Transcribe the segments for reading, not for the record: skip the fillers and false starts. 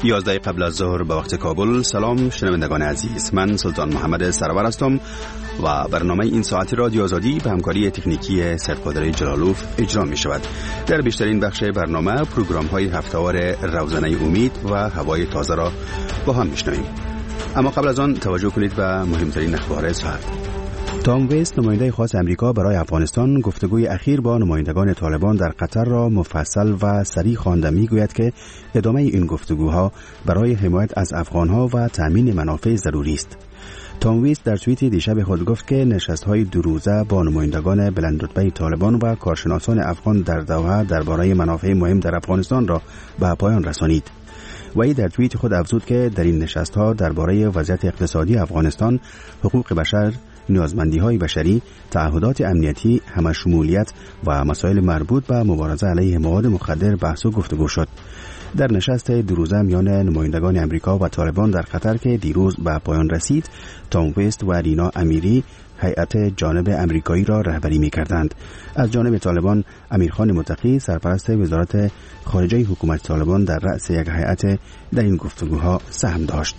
11 قبل از ظهر به وقت کابل. سلام شنوندگان عزیز، من سلطان محمد سرور هستم و برنامه این ساعت رادیو آزادی به همکاری تکنیکی سرقادر جلالوف اجرا می شود. در بیشترین بخش برنامه پروگرام های هفته‌وار روزنه امید و هوای تازه را با هم میشنویم. اما قبل از آن توجه کنید به مهمترین اخبار ساعت. تام ویست، نماینده خاص امریکا برای افغانستان، گفتگوی اخیر با نمایندگان طالبان در قطر را مفصل و صریح خوانده میگوید که ادامه این گفتگوها برای حمایت از افغانها و تامین منافع ضروری است. تام ویست در توییتی دیشب خود گفت که نشست‌های دو روزه با نمایندگان بلندرتبه طالبان و کارشناسان افغان در دوحه درباره منافع مهم در افغانستان را به پایان رسانید. وی در توییت خود افزود که در این نشست‌ها درباره وضعیت اقتصادی افغانستان، حقوق بشر، نیازمندی‌های بشری، تعهدات امنیتی، همشمولیت و مسائل مربوط به مبارزه علیه مواد مخدر بحث و گفتگو شد. در نشست دو روزه میان نمایندگان امریکا و طالبان در قطر که دیروز به پایان رسید، تام ویست و رینا امیری هیئت جانب امریکایی را رهبری می‌کردند. از جانب طالبان، امیرخان متقی، سرپرست وزارت خارجه حکومت طالبان، در رأس یک هیئت در این گفتگوها سهم داشت.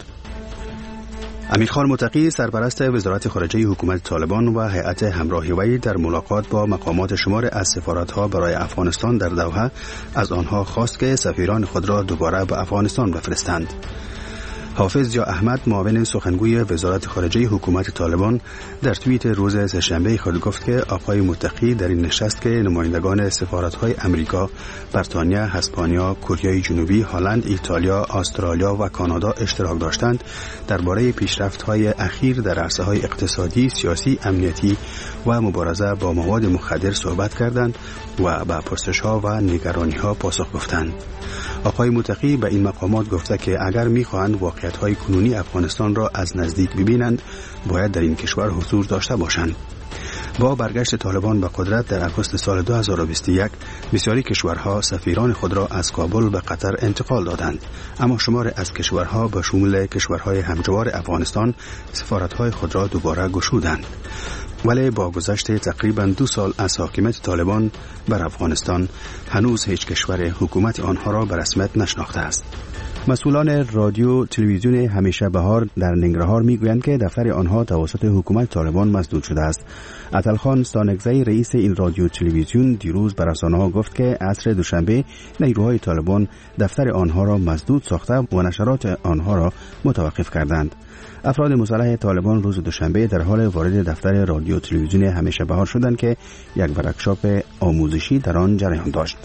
امیرخان متقی، سرپرست وزارت خارجه حکومت طالبان و هیئت همراه وی، در ملاقات با مقامات شمار از سفارت‌ها برای افغانستان در دوحه از آنها خواست که سفیران خود را دوباره به افغانستان بفرستند. حافظ یا احمد، معاون سخنگوی وزارت خارجه حکومت طالبان، در توییت روز سه‌شنبه خود گفت که آقای متقی در این نشست که نمایندگان سفارت‌های امریکا، بریتانیا، اسپانیا، کره جنوبی، هلند، ایتالیا، استرالیا و کانادا اشتراک داشتند، درباره پیشرفت‌های اخیر در عرصه‌های اقتصادی، سیاسی، امنیتی و مبارزه با مواد مخدر صحبت کردند و به پرسش‌ها و نگرانی‌ها پاسخ گفتند. آقای متقی به این مقامات گفته که اگر می‌خواهند واقعیت‌های کنونی افغانستان را از نزدیک ببینند، باید در این کشور حضور داشته باشند. با برگشت طالبان به قدرت در آگوست سال 2021، بسیاری کشورها سفیران خود را از کابل به قطر انتقال دادند، اما شمار از کشورها به شمول کشورهای همجوار افغانستان سفارت‌های خود را دوباره گشودند. ولی با گذشت تقریباً 2 سال از حاکمیت طالبان بر افغانستان، هنوز هیچ کشور حکومت آنها را به رسمیت نشناخته است. مسئولان رادیو تلویزیون همیشه بهار در ننگرهار میگویند که دفتر آنها توسط حکومت طالبان مسدود شده است. عطلخان ستانکزی، رئیس این رادیو تلویزیون، دیروز به رسانه‌ها گفت که عصر دوشنبه نیروهای طالبان دفتر آنها را مسدود ساخته و نشرات آنها را متوقف کردند. افراد مسلح طالبان روز دوشنبه در حال وارد دفتر رادیو تلویزیون همیشه بهار شدند که یک ورکشاپ آموزشی در آن جریان داشت.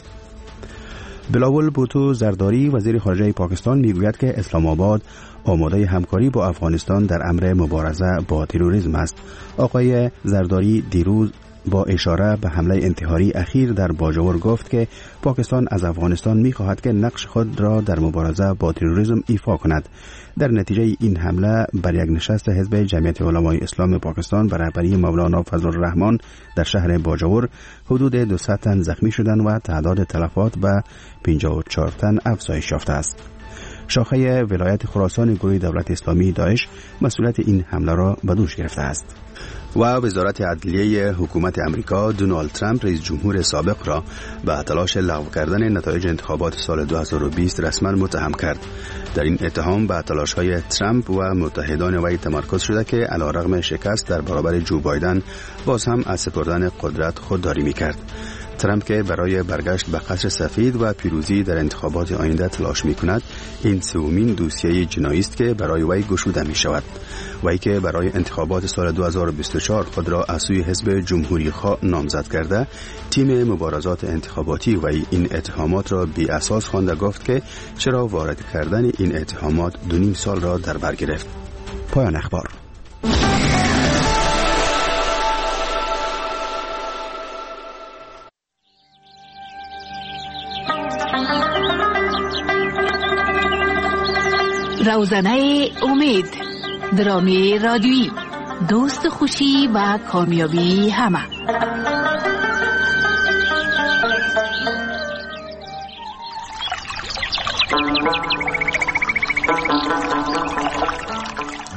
بلاول بوتو زرداری، وزیر خارجه پاکستان، میگوید که اسلام آباد آماده همکاری با افغانستان در امر مبارزه با تروریسم است. آقای زرداری دیروز با اشاره به حمله انتحاری اخیر در باجوور گفت که پاکستان از افغانستان می‌خواهد که نقش خود را در مبارزه با تروریسم ایفا کند. در نتیجه این حمله بر یک نشست حزب جمعیت علمای اسلام پاکستان به رهبری مولانا فضل الرحمن در شهر باجوور، حدود 200 تن زخمی شدند و تعداد تلفات به 54 تن افزایش یافته است. شاخه ولایت خراسان گروه دولت اسلامی داعش مسئولیت این حمله را به دوش گرفته است. و وزارت عدلیه حکومت امریکا دونالد ترامپ، رئیس جمهور سابق، را به تلاش لغو کردن نتایج انتخابات سال 2020 رسما متهم کرد. در این اتهام به تلاش‌های ترامپ و متحدان وی تمرکز شده که علیرغم شکست در برابر جو بایدن، باز هم از سپردن قدرت خودداری می‌کرد. ترامپ که برای برگشت به قصر سفید و پیروزی در انتخابات آینده تلاش می‌کند، این سومین دوسیه جنایی است که برای وی گشوده می‌شود. وی که برای انتخابات سال 2024 خود را از سوی حزب جمهوری‌خواه نامزد کرده، تیم مبارزات انتخاباتی وی این اتهامات را بی اساس خوانده گفت که چرا وارد کردن این اتهامات 2.5 سال را در بر گرفت. پایان اخبار. روزنه امید، درامی رادیویی، دوست خوشی و کامیابی همه.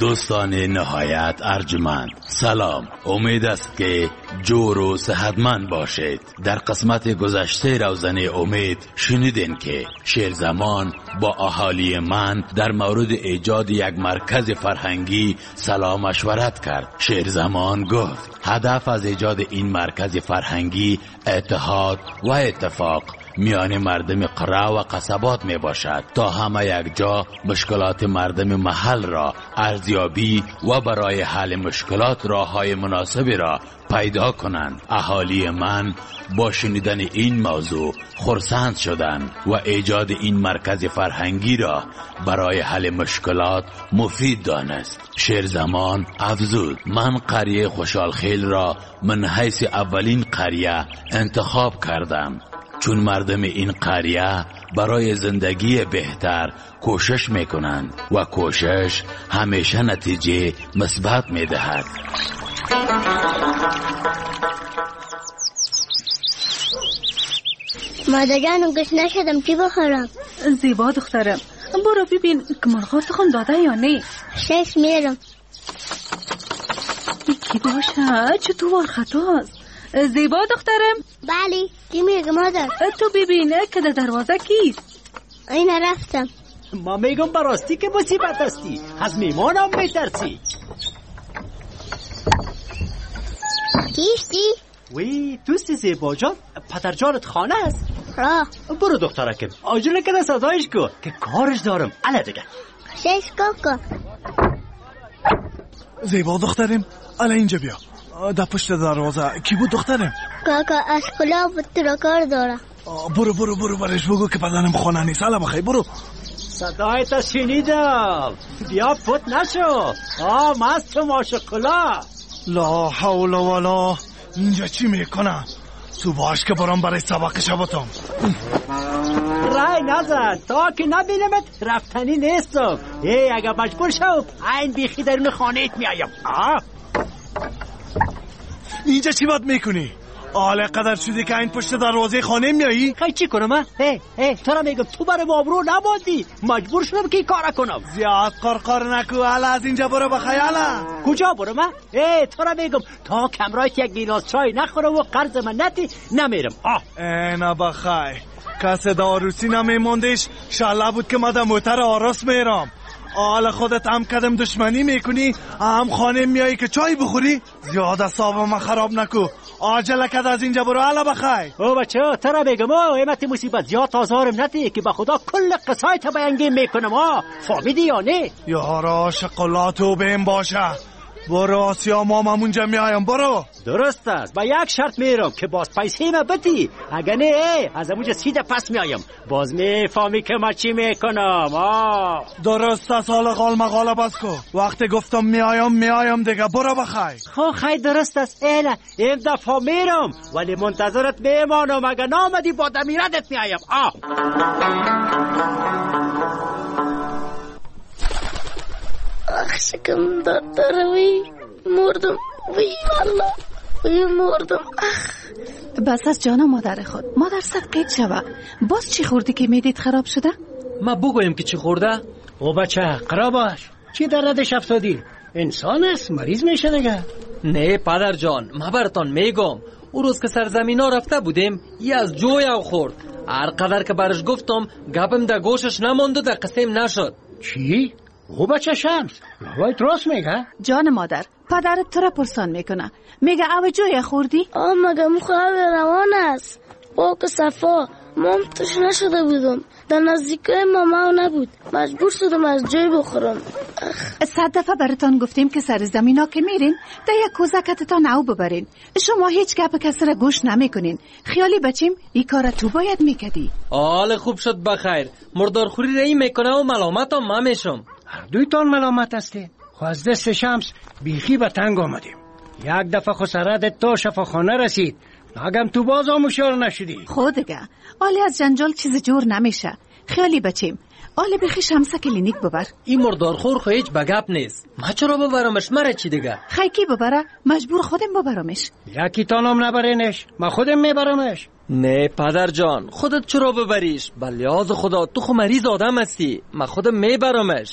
دوستان نهایت ارجمند، سلام. امید است که جور و صحتمند باشید. در قسمت گذشته روزنه امید شنیدین که شیرزمان با اهالی من در مورد ایجاد یک مرکز فرهنگی سلام مشورت کرد. شیرزمان گفت هدف از ایجاد این مرکز فرهنگی اتحاد و اتفاق میان مردم قره و قصبات می باشد تا همه یک جا مشکلات مردم محل را ارزیابی و برای حل مشکلات راههای مناسبی را پیدا کنند. اهالی من با شنیدن این موضوع خرسند شدند و ایجاد این مرکز فرهنگی را برای حل مشکلات مفید دانست. شیرزمان افزود من قریه خوشحالخیل را من حیث اولین قریه انتخاب کردم، چون مردم این قریه برای زندگی بهتر کوشش میکنند و کوشش همیشه نتیجه مثبت میدهد. مادرجان گشنه شدم، چی بخورم؟ زیبا دخترم، برو ببین که مرغا تخم داده یا نه. شش میرم. یکی باشه چطور خطاست. زیبا دخترم. بله چی میگه مادر؟ تو ببینه که در دروازه کیست؟ اینا رفتم. ما میگم براستی که مصیبت هستی، از میمانم میترسی. کیستی؟ وی توستی زیبا جان، پدر جانت خانه است. راه برو دخترکم آجوله کنه صدایش کو که کارش دارم. اله دیگه شش کاکا. زیبا دخترم اله اینجا بیا. در پشت دروازه کی بود دخترم؟ کاکا اشکلا بود تو را کار داره. برو برش بگو که بدنم خانه نیست. اله بخیر برو. صدایت شنیدم، بیا پت نشو. مست ماشکلا. لا حول ولا. اینجا چی میکنم؟ تو باش که برام برای سبق شباتم. رای نزد تا که نبینمت رفتنی نیستم. اگه مجبور شو این بیخی درون خانهت میایم. اینجا چی باید میکنی؟ آله قدر شدی که این پشت دروازه خانه میایی؟ خیلی چی کنم؟ تو را میگم تو برای مابرو نبادی، مجبور شدم که کارا کنم. زیاد قرقر نکو. اله از اینجا برو بخیاله. کجا برو من؟ تو را میگم تا کمرایت یک گیلاس چای نخورم و قرض من نتی نمیرم. اینا بخیر کس داروسی نمیموندش. شاله بود که ما در موتر آراس میرم. آل خودت هم کدم دشمنی میکنی هم خانه میایی که چای بخوری. زیاد اصابم ما خراب نکو. عجله کد از اینجا برو. اله بخیر. بچه ترا بگم ایمت مصیبت زیاد تازارم نتی که به خدا کل قصایت بیانگیم میکنم. فهمیدی یا نه؟ یارا شقلاتو بهم باشه. برو آسیا ماممونجا میایم. برو. درست است، با یک شرط میرم که باز پیسه ما بدی. اگه نه از اموجه سیده پس میایم. باز میفهمی که ما چی میکنم. درست است. حالا قال مقاله بس کو. وقتی گفتم میایم دیگه. برو بخیر. خیلی درست است. این دفعه میرم ولی منتظرت میمانم. اگه نامدی با دمیردت میایم. شکم داره. وی مردم. وی والله وی مردم. بس از جانا مادر خود. مادر سر قید شوه. باز چی خوردی که میدید خراب شده؟ ما بگویم که چی خورده؟ بچه قراباش چی دردش افتادی؟ انسان است، مریض میشه دیگه. نه پدر جان، ما براتون میگم او روز که سرزمینا رفته بودیم یه از جوی او خورد. هر قدر که برش گفتم گپم در گوشش نماند و در قسم نشد. چی؟ بچه شمس روایت راست میگه؟ جان مادر پدرت تو را پرسان میکنه. میگه او جوی خوردی؟ مگه مخواه روان است. که صفا مام توش نشده بودم. در نزدیکه ماما نبود. مجبور شدم از جای بخورم. 100 دفعه براتان گفتیم که سر زمینا که میرین در یک کوزکتتان او ببرین. شما هیچ گپ کسی را گوش نمیکنین. خیالی بچیم این کار تو باید میکدی. حال خوب شد بخیر. مردارخوری رایی میکنه و ملامت هم ما میشم. هر دویتان ملامت هستی. خو از دست شمس بیخی به تنگ آمدیم. یک دفعه خسارت تا شفاخانه رسید. ناگم تو باز آموشار نشدی. خودگه آلی از جنجال چیز جور نمیشه. خیالی بچیم آلی بخی شمسه کلینیک ببر. این مردارخور خو هیچ بگپ نیست. ما چرا ببرمش؟ مره چی دیگه؟ خیکی ببره مجبور خودم ببرمش. یکی تانم نبرینش، ما خودم میبرمش. نه پدر جان خودت چرا ببریش؟ بلیاز خدا تو خو مریض آدم هستی. ما خودم میبرمش.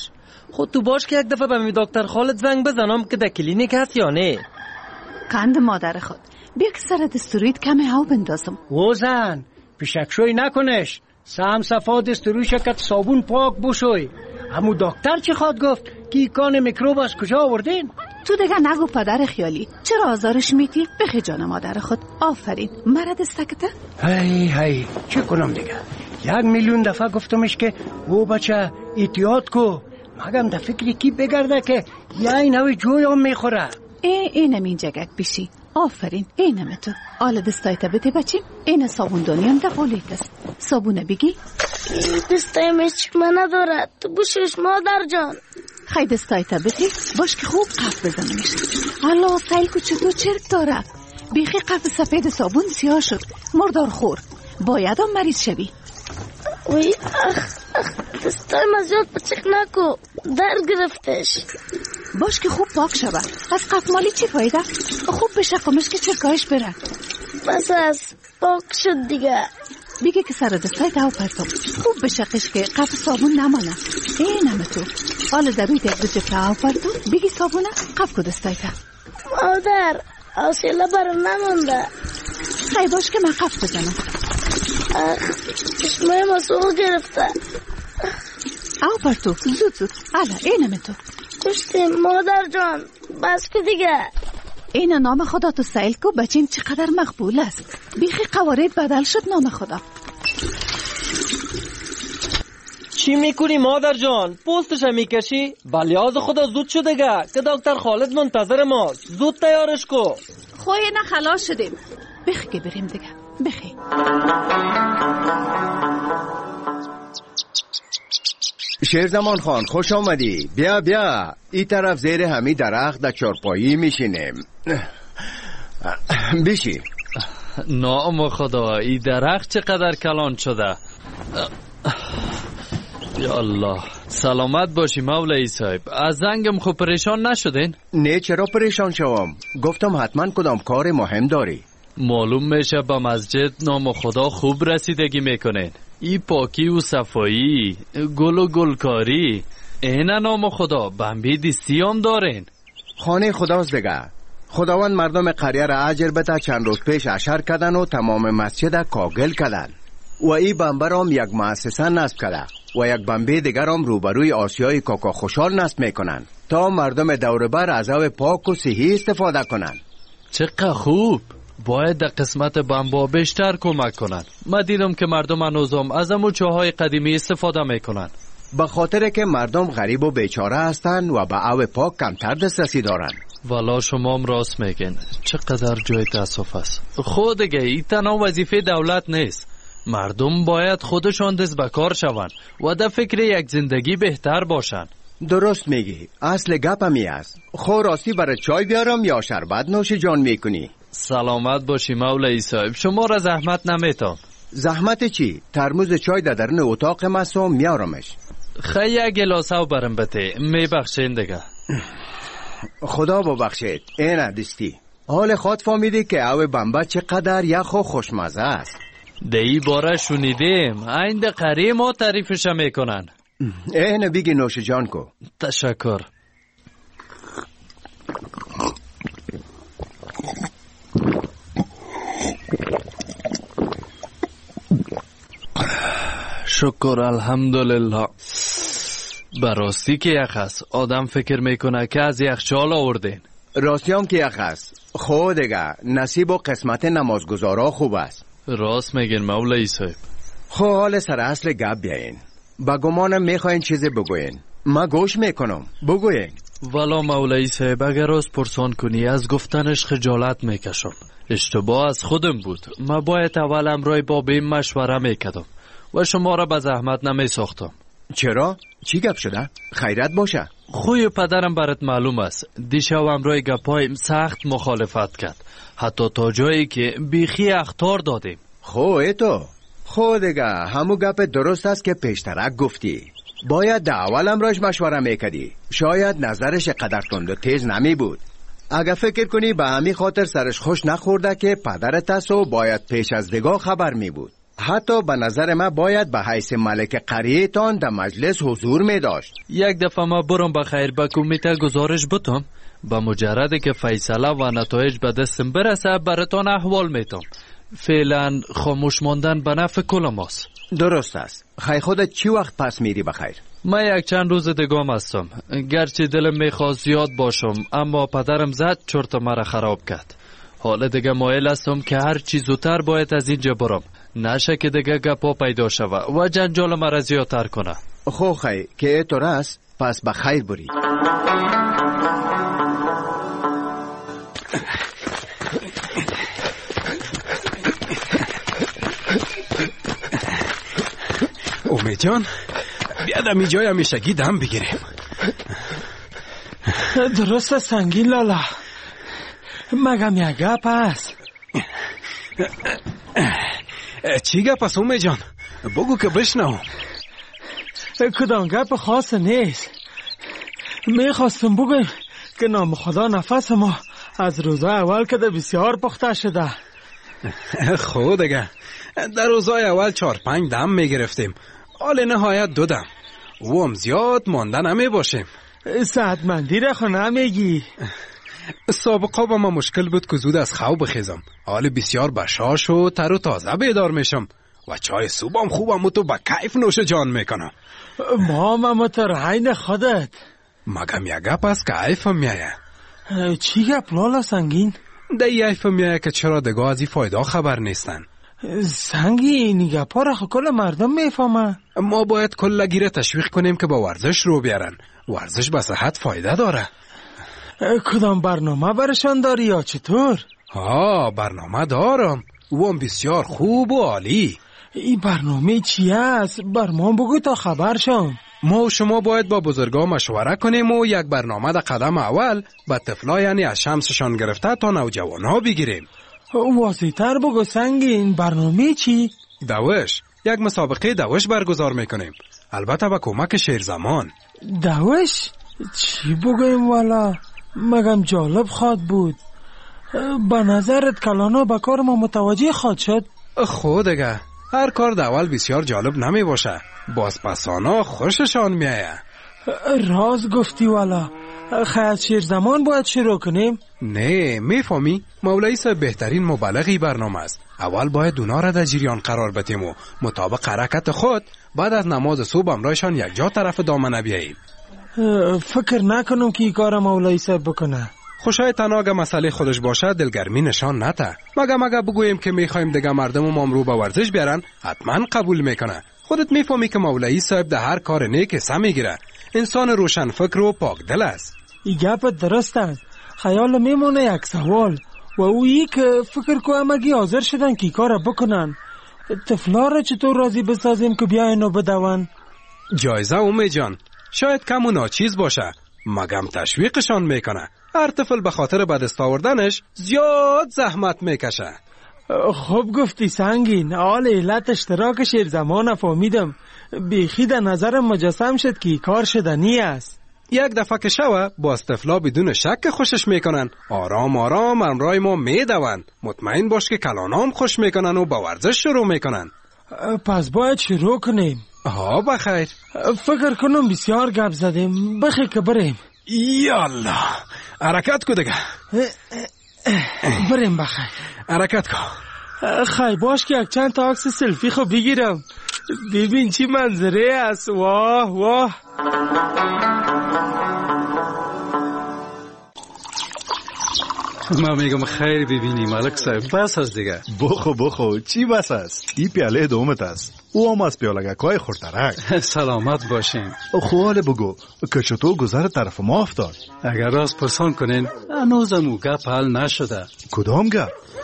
خود تو باش که یک دفعه به می دکتر خالد زنگ بزنم که در کلینیک هست یا نه. قند مادر خود، بیا که سر دستوریت کمی هاو بندازم. وزن پیشکشوی نکنش، سم صفا دستوری شکت صابون پاک بشوی. همو دکتر چی خواد گفت که کان میکروب از کجا آوردین؟ تو دیگه نگو پدر خیالی، چرا آزارش میتی؟ بخی جان مادر خود. آفرین مرد استکته. هی چه کنم دیگه؟ 1,000,000 دفعه گفتمش که او بچه احتیاط کو، مگم در فکری کی بگرده که یه نوی جویم میخوره. اینم این جگک بیشی. آفرین اینم تو. آل دستایت بده بچیم. این صابون دانیم در قولیت است. صابونه بگی؟ دستایم هیچ من ندارد، تو بوشش مادر جان. خیلی دستایت بده باش که خوب قف بزنمش. الله سیل کو چطور چرک داره. بیخی قف سفید صابون سیاه شد. مردار خور. باید هم مریض شوی. وی دستایم از یاد بچک نکو، درد گرفتش. باش که خوب پاک شود. از قف مالی چی فایده؟ خوب بشقمش که چرکایش بره. بس از پاک شد دیگه. بگه که سر دستای داو پرتم خوب بشقش که قف صابون نمانه. اینم تو. حالا درویت یک دو جفت داو پرتم بگی صابونه قف که دستای تا. مادر حوصله برام نمونده. خیلی باش که من قف بزنم. چشمه ما سوق گرفته. او پرتو زود حالا اینم تو. کشتیم مادر جان، بس که دیگه. این نام خدا تو سیل کو بچیم چقدر مقبول است. بیخی قوارید بدل شد نام خدا. چی میکنی مادر جان؟ پوستش میکشی؟ ولی از خدا زود شده گه که دکتر خالد منتظر ماست. زود تیارش کو. خوی نه خلاص شدیم. بخی که بریم دیگه. بخی. شیرزمان خان خوش آمدی. بیا این طرف زیر همی درخت در چارپایی میشینیم. بشی. نام خدا این درخت چقدر کلان شده. یا الله سلامت باشی مولای صاحب. از زنگم خود پریشان نشدین؟ نه چرا پریشان شوم؟ گفتم حتما کدام کار مهم داری. معلوم میشه با مسجد نام خدا خوب رسیدگی میکنین. ای پاکی و صفایی، گل و گلکاری، این نام خدا بمبی دیستی هم دارین. خانه خداست دیگه. خداوند مردم قریه را اجر بده. چند روز پیش اشر کردن و تمام مسجد کاگل کردن و ای بمبه را هم یک مؤسسه نصب کرده و یک بمبه دیگر هم روبروی آسیای کاکا خوشحال نصب میکنن تا مردم دوربر از آب پاک و صحی استفاده کنن. چقدر خوب. باید در قسمت بمبا بیشتر کمک کنن. من دیدم که مردم هنوزم از امو چاهای قدیمی استفاده میکنن. به خاطر که مردم غریب و بیچاره هستن و به آب پاک کمتر دسترسی دارن. والا شما هم راست میگن. چقدر جای تاسف است. خود دیگه این تنها وظیفه دولت نیست. مردم باید خودشان دست به کار شون و در فکر یک زندگی بهتر باشن. درست میگی. اصل گپ همی است. خو راستی برای چای بیارم یا شربت نوش جان میکنی؟ سلامت باشی مولای صاحب. شما را زحمت نمیتام. زحمت چی؟ ترموز چای در درون اتاق مسوم میارمش. خیلی یک گلاسه و برم بته میبخشین دیگه. خدا ببخشید. این دستی حال خود فهمیدی که او بمبه چقدر یخ و خوشمزه است. دی باره شنیدیم. عند قریه ما تعریفش میکنن. این بگی نوش جان کو. تشکر. شکر الحمدلله. براستی که یخ است. آدم فکر میکنه که از یخچال آوردین. راستی هم که یخ است. خود دیگه نصیب و قسمت نمازگزارا خوب است. راست میگین مولای صاحب. خو حال سر اصل گپ بیاین. با گمانم میخواین چیزی بگوین. ما گوش میکنم. بگوین. والا مولای صاحب اگر از پرسان کنی از گفتنش خجالت میکشم. اشتباه از خودم بود. ما باید اول امرای با بیم مشوره میکردم و شما را به زحمت نمیساختم. چرا؟ چی گپ شده؟ خیرت باشه. خوی پدرم برات معلوم است. دیشب امرای گپایم سخت مخالفت کرد. حتی تا جایی که بیخی اخطار دادیم. خو دیگه همو گپ درست است که پیشترک گفتی. باید در اول امرایش مشوره میکردی. شاید نظرش قدر تند و تیز نمی بود. اگه فکر کنی به همین خاطر سرش خوش نخورده که پدرت است و باید پیش از دیگه خبر می بود. حتی به نظر من باید به حیث ملک قریه تان در مجلس حضور می داشت. یک دفعه ما برم بخیر به کمیته گزارش بتم، با مجرده که فیصله و نتایج به دستم برسه براتان احوال میتم. فعلا خاموش ماندن به نفع کل ماست. درست است. خیلی خودت چی وقت پس میری بخیر؟ من یک چند روز دگام هستم. گرچه دلم میخواست زیاد باشم اما پدرم زد چرت مرا خراب کرد. حالا دیگه مایل هستم که هر چی زودتر باید از اینجا برم، نشه که دیگه گپا پیدا شوه و جنجال مرا زیادتر کنه. خو خی که اینطور است پس بخیر بری. امید جان بیا دمی جای همیشگی دم بگیریم. درست سنگین لالا، مگم یک گپ است؟ چی گپ است امید جان؟ بگو که بشنوم. کدام گپ خاص نیست. میخواستم بگم که نام خدا نفس ما از روزای اول که بسیار پخته شده. خود دیگه در روزای اول 4-5 دم میگرفتیم، حال نهایت 2 دم. او هم زیاد مانده نمی باشیم. صحتمندی را خو نمیگی؟ سابقا با ما مشکل بود که زود از خواب بخیزم، حال بسیار بشاش و تر و تازه بیدار میشم و چای صبحم خوبم تو با کیف نوش جان میکنم. ماما تو رعین خودت مگم یک گپ از کیفم میایه. چی گپ لالا سنگین؟ دیفم میایه که چرا دیگه از این فایده خبر نیستن. سنگین گپا را کل مردم میفهمه. ما باید کل گیره تشویق کنیم که با ورزش رو بیارن. ورزش به صحت فایده داره. کدام برنامه برشان داری یا چطور؟ برنامه دارم، او هم بسیار خوب و عالی. این برنامه چی است؟ بر ما بگو تا خبر شم. ما و شما باید با بزرگا مشوره کنیم و یک برنامه در قدم اول با طفلا، یعنی از شمسشان گرفته تا نوجوانها بگیریم. واضح‌تر بگو سنگین، برنامه چی؟ دوش، یک مسابقه دوش برگزار میکنیم، البته با کمک شیرزمان. دوش؟ چی بگویم والا؟ مگم جالب خواد بود. به نظرت کلانا به کار ما متوجه خواد شد؟ خود دیگه هر کار در اول بسیار جالب نمی باشه، بازپسانا خوششان میایه. راز گفتی والا. خیلی شیر زمان باید شروع کنیم؟ نه میفهمی؟ مولوی صاحب بهترین مبلغی برنامه است. اول باید اونا را در جریان قرار بدیم و مطابق حرکت خود بعد از نماز صبح امرایشان یک جا طرف دامنه بیاییم. فکر نکنم که این کار مولوی صاحب بکنه. خوشای تناگه مسئله خودش باشه دلگرمی نشان نته. مگه بگوییم که میخوایم دیگه مردم و مامرو به ورزش بیارن حتما قبول میکنه. خودت میفهمی که مولوی صاحب در هر کار نیک حصه میگیره. انسان روشن فکر و پاک دل است. این گپت درست است. خیال میمونه یک سوال و اویی که فکر کنم اگه حاضر شدن که کار بکنن، طفلا را چطور راضی بسازیم که بیاین و بدون؟ جایزه امید جان شاید کم و ناچیز باشه، مگم تشویقشان میکنه. هر طفل به خاطر به دست آوردنش زیاد زحمت میکشه. خوب گفتی سنگین. حال علت اشتراک شیر زمان فهمیدم. بیخی در نظرم مجسم شد که کار شدنی است. یک دفعه که شوه باز طفلا بدون شک خوشش میکنن، آرام آرام امرای ما میدون. مطمئن باش که کلانام خوش میکنن و با ورزش شروع میکنن. پس باید شروع کنیم. بخیر. فکر کنم بسیار گپ زدیم، بخیر که بریم. یالا حرکت کو دیگه. بریم بخیر. حرکت کو. خیلی باش که یک چند تا عکس سلفی خو بگیرم. ببین چی منظره است. واه واه. ما میگم خیر ببینی ملک صاحب، بس است دیگه. بخو چی بس است؟ این پیاله دومت است. او هم از پیالگه کای خورترک. سلامت باشین. خوال بگو که چطور گذر طرف ما افتاد؟ اگر راست پرسان کنین هنوزم او گپ حل نشده. کدام گپ؟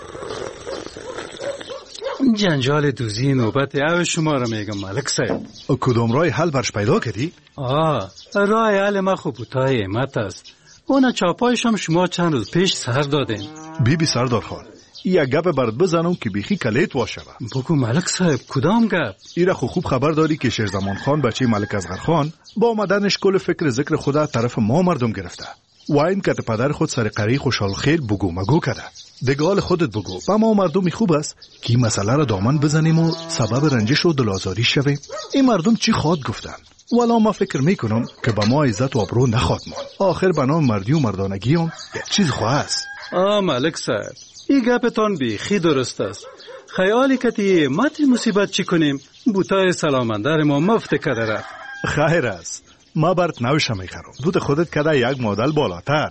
جنجال دوزی نوبت او شما را میگم ملک صاحب. کدام راه حل برش پیدا کردی؟ راه حل ما خوب بوتای امت است. اونا چاپایشم شما چند روز پیش سر دادین. بی سردار خان، یک گپ برات بزنم که بیخی کلیت واشه. بگو ملک صاحب کدام گپ؟ ایره خوب خبر داری که شیرزمان خان بچه ملک اصغر خان با آمدنش کل فکر ذکر خدا طرف ما مردم گرفته و این که پدر خود سر قری خوشحال خیر بگو مگو کرده. دگال خودت بگو با ما مردمی خوب است که این مسئله را دامن بزنیم و سبب رنجش و دلازاری شویم. این مردم چی خواد گفتن؟ والا ما فکر میکنم که با ما عزت و ابرو نخواد مان. آخر به نام مردی و مردانگی هم یک چیز خواه است. ملک صاحب، این گپتان بیخی درست است. خیالی کتی مات مصیبت چی کنیم؟ بوتای سلامندر ما مفت کده رفت. خیر است، ما برات نوشه میخرم. بوت خودت کده یک مدل بالاتر.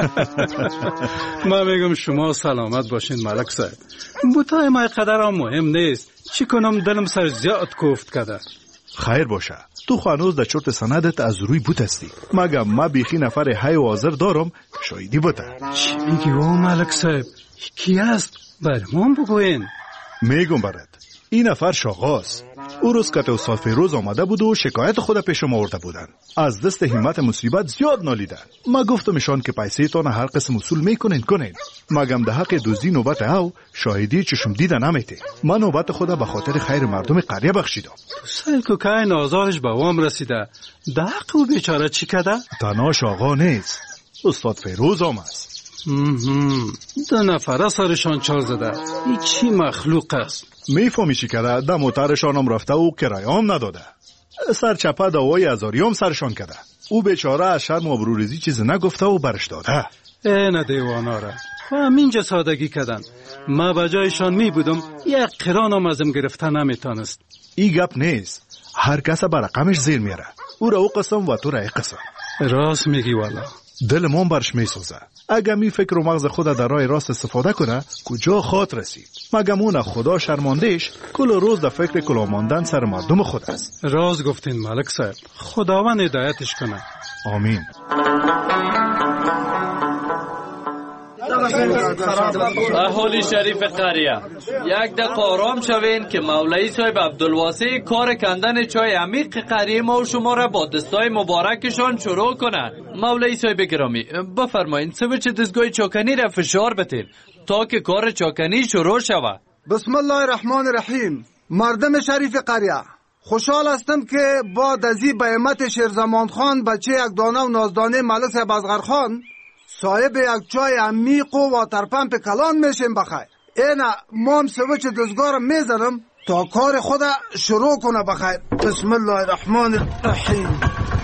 ما میگم شما سلامت باشین ملک صاحب. بوتای ما قدر هم مهم نیست. چی کنم دلم سر زیاد کوفت کده. خیر باشه، تو خانوز در چرت سندت از روی بوت هستی. مگم ما بیخی نفر های و حاضر دارم شایدی بوته. چی میگی او ملک صاحب؟ کی است؟ برمان بگوین. میگم برات، این نفر شاغاست. او روز که استاد فیروز آمده بود و شکایت خود پیش ما آورده بودن. از دست همت مصیبت زیاد نالیدن. ما گفتمشان که پیسه تان هر قسم وصول میکنین کنین. مگم ده حق دزدی نوبت او شاهدی چشم دیده نمیته. من نوبت خود به خاطر خیر مردم قریه بخشیدم. سال که کاین آزارش به وام رسیده، ده حق او بیچاره چی کده؟ تنها شاغا نیست، استاد فیروز هم است. دو نفره سرشان چار زده. این چی مخلوق است؟ میفهمی چی کرده؟ ده موترشان هم رفته و کرایه هم نداده. سر چپه دوای هزاری هم سرشان کرده. او بیچاره از شرم و ابروریزی چیز نگفته و برش داده. نه دیواناره، همینجا سادگی کردن. ما بجایشان می بودم یک قرانم ازم گرفته نمیتانست. ای گپ نیست، هر کس بر رقمش زیر میره. او را او قسم و تو را ای قسم. راست میگی والا. دل من برش میسوزه. اگه می فکر و مغز خود در راه راست استفاده کنه کجا خاط رسید. مگم اون خدا شرماندهش کل روز در فکر کلا ماندن سر مردم خود است. راز گفتین ملک صاحب، خداوند هدایتش کنه. آمین. اهالی شریف قریه، یک دقیقه آرام شوین که مولوی صاحب عبدالواسع کار کندن چای عمیق قریه ما و شما را با دستای مبارکشان شروع کنند. مولوی صاحب گرامی بفرمایید سویچ دستگاه چاکنی را فشار بتین تا که کار چاکنی شروع شود. بسم الله الرحمن الرحیم. مردم شریف قریه، خوشحال هستم که با دزی به همت شیرزمان خان بچه یک دانه و نازدانه ملک صاحب اصغر خان صاحب یک چای عمیق و واتر پمپ کلان میشیم بخیر. اینا مام سویچ دستگاه را میزنم تا کار خود شروع کنه بخیر. بسم الله الرحمن الرحیم.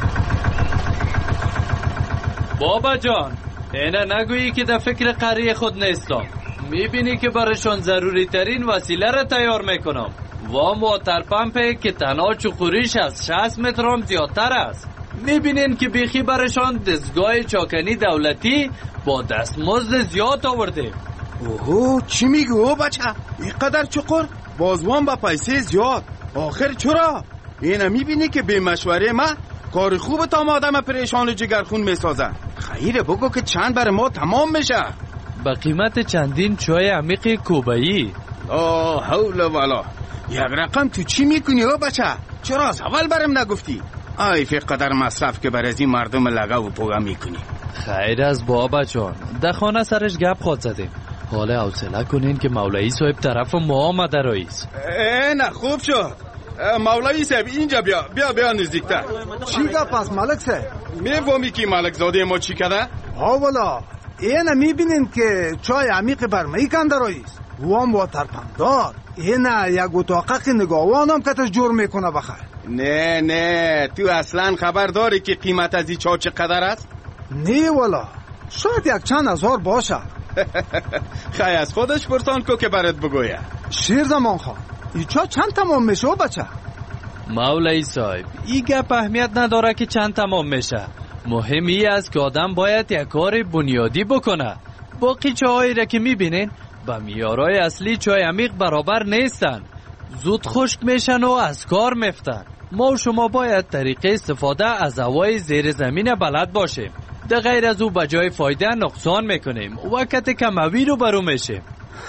بابا جان، اینا نگویی که در فکر قریه خود نیستم. میبینی که برشان ضروری ترین وسیله را تیار میکنم. وام واتر پمپه که تنها چخوریش از 60 متر هم زیادتر است. میبینین که بیخی برشان دستگاه چاکنی دولتی با دستمزد زیاد آورده. اوه چی میگی او بچه؟ اینقدر چقر؟ بازوان با پیسه زیاد. آخر چرا؟ اینا میبینی که به مشوره ما کار خوب تا آدم پریشان و جگرخون میسازن. خیره بگو که چند بر ما تمام میشه. با قیمت چندین چای عمیق کوبایی. لا حول ولا. یک رقم تو چی میکنی او بچه؟ چرا از اول برم نگفتی؟ آی فقدر مصرف که برای این مردم لگا و پوگا میکنی. خیر از بابا جان، در خانه سرش گپ خود زدیم. حالا حوصله کنین که مولوی صاحب طرف ما آمده رئیس. نه خوب شد. مولوی صاحب اینجا بیا نزدیکتر. چی گپ است ملک صاحب؟ میفهمی که ملک زاده ما چی کرده؟ ها والا، اینا میبینین که چای عمیق برمی کنده رئیس. وام واتر پمپ دار. اینا یک اتاقه نگاوان هم کتش جور میکنه بخیر. نه تو اصلا خبر داری که قیمت از این چا چقدر است؟ نه والا، شاید یک چند هزار باشه. خیلی از خودش پرسان کو که برات بگویه. شیرزمان خان، این چا چند تمام میشه بچه؟ مولوی صاحب، این گپ اهمیت نداره که چند تمام میشه. مهمی است که آدم باید یک کار بنیادی بکنه. باقی چاهایی را که میبینین با میارای اصلی چای عمیق برابر نیستن. زود خشک میشن و از کار میفتن. ما و شما باید طریقه استفاده از هوای زیر زمین بلد باشیم. در غیر از او بجای فایده نقصان میکنیم. وقت کموی رو برو میشیم.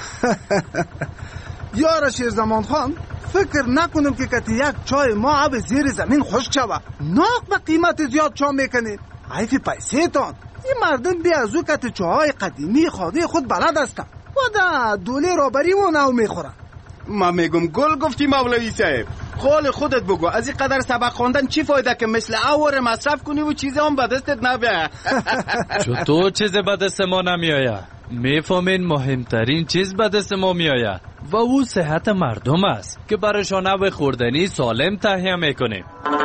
یار شیرزمان خان، فکر نکنم که کتی یک چای ما آب زیر زمین خشک شوه. ناق به قیمت زیاد چا میکنید. حیف پیسه تان. این مردم بی از او کتی چاهای قدیمی خاده خود بلد هستن و در دوله رابری و نو میخورن. ما میگم گل گفتی مولوی صاحب. قول خودت بگو، از این قدر سبق خواندن چی فایده که مثل اور مصرف کنی و چیزی هم به دستت نبیه؟ چطور چیز به دست ما نمیآید؟ میفهمین مهمترین چیز به دست ما میآید و او صحت مردم است که برایشان نوع خوردنی سالم تهیه میکنیم.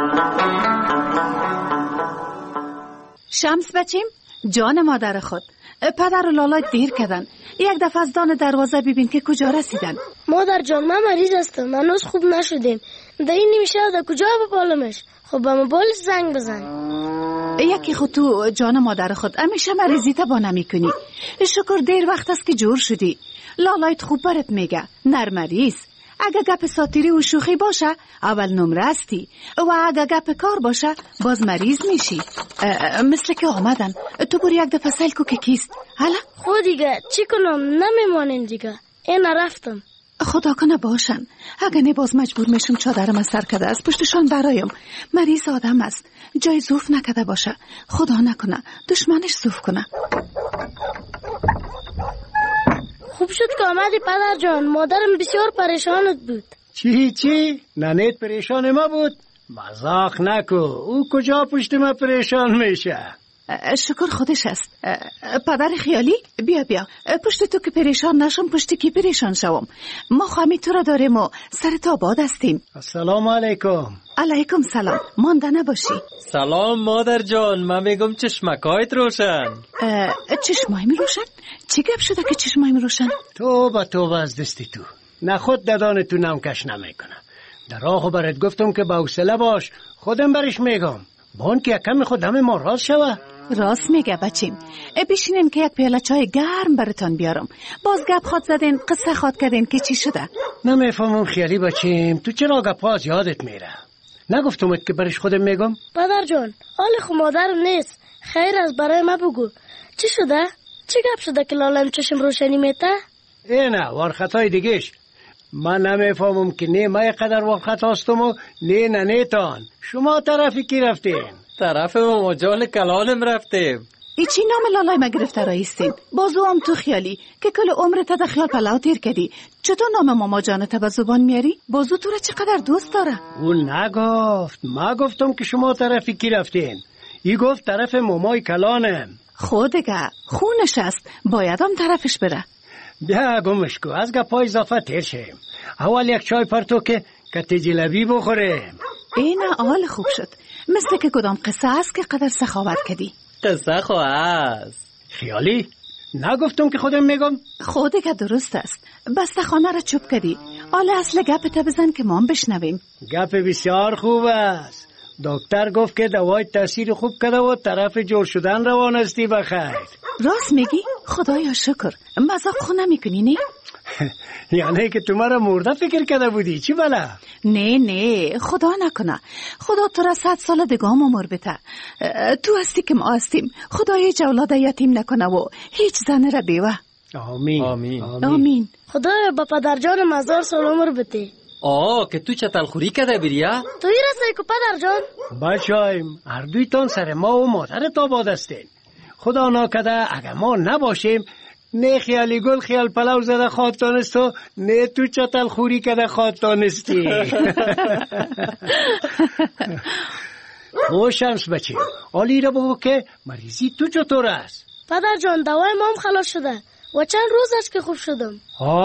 شمس بچیم، جان مادر خود، پدر و لالای دیر کردن. یک دفعه از دان دروازه ببین که کجا رسیدن. مادر جان، من مریض هستم، هنوز خوب نشدیم. در این نمیشه در کجا بپالمش؟ خب به موبایلش زنگ بزن. یکی خود تو جان مادر خود همیشه مریضی تا با نمی کنی. شکر دیر وقت است که جور شدی. لالایت خوب برات میگه نر مریض. اگه گپ ساتیری و شوخی باشه اول نمره استی و اگه گپ کار باشه باز مریض میشی. مثل که آمدن، تو برو یک دفعه سیل کو که کیست. حالا خود دیگه چی کنم؟ نمیمانیم دیگه. این رفتم. خدا کنه باشن. اگه نه باز مجبور میشم چادرم از سر کده از پشتشان برایم. مریض آدم است، جای زوف نکده باشه. خدا نکنه دشمنش زوف کنه. خوب شد که آمدی پدر جان، مادرم بسیار پریشانت بود. چی؟ ننیت پریشان ما بود؟ مزاق نکو، او کجا پشت ما پریشان میشه؟ شکر خودش است. پدر خیالی بیا پشت تو که پریشان نشم پشت کی پریشان شوم. ما خواهمی تو را داریم و سر تا باد هستیم. السلام علیکم. علیکم سلام، مانده نباشی. سلام مادر جان، من میگم چشمکایت روشن. چشمایم روشن؟ چی گپ شده که چشمایم روشن؟ تو از دستی تو نه خود ددان تو نمکش نمیکنه. در راهو برات گفتم که با حوصله باش، خودم برش میگم بان که کم خود همه ما راست شوه. راست میگه بچیم. بشینین که یک پیاله چای گرم براتان بیارم. باز گپ خود زدین، قصه خود کردین که چی شده؟ نمیفهمم خیالی بچیم، تو چرا گپاز یادت میره؟ نگفتمت که برش خودم میگم؟ پدر جان، حال خو مادرم نیست. خیر از برای ما بگو چی شده؟ چی گپ شده که لالم چشم روشنی میته؟ نه وارخطای دیگهش. من نمیفهمم که نه ما قدر وارخط هستم و نه نیتان. شما طرفی کی رفتین؟ طرف ما جان کلانم رفتیم. ای چی نام لالای ما گرفته رایستین؟ بازو هم تو خیالی که کل عمرت در خیال پلاو تیر کردی. چطور نام ماما جانت به زبان میاری؟ بازو تو را چقدر دوست داره؟ اون نگفت، ما گفتم که شما طرفی کی رفتین. ای گفت طرف مامای کلانم. خودگه خونش است، باید هم طرفش بره. بیا گمش کو، از گپای اضافه تیر شیم. اول یک چای پرتو که کتی جلبی بخوریم. این حال خوب شد. مثل که کدام قصه است که قدر سخاوت کردی. قصه خو است. خیالی نگفتم که خودم میگم؟ خودگه درست است. بستخانه را چوب کردی. حال اصل گپت بزن که ما هم بشنویم. گپ بسیار خوب است. دکتر گفت که دوای تاثیر خوب کرده و طرف جور شدن روان استی بخیر. راست میگی؟ خدایا شکر. مذاق خو نمیکنی نه؟ یعنی که تو مرا مرده فکر کرده بودی چی بلا؟ نه خدا نکنه. خدا تو را 100 سال دیگه هم عمر بده. تو هستی که ما هستیم. خدا هیچ اولاد یتیم نکنه و هیچ زن را بیوه. آمین. خدایا با پدر جانم 1000 سال عمر بده. که تو چتل خوری کده بریا؟ تو ای رسایی که پدر جان؟ بچایم هر دویتان سر ما و مادرت آباد هستین. خدا ناکده اگر ما نباشیم نه خیالی گل خیال پلاو زده خواد تانست و نه تو چتل خوری کده خواد تانستی. شمس بچه آلی را بگو که مریضی تو چطور است؟ پدر جان دوای ما هم خلاص شده و چند روز است که خوب شدم.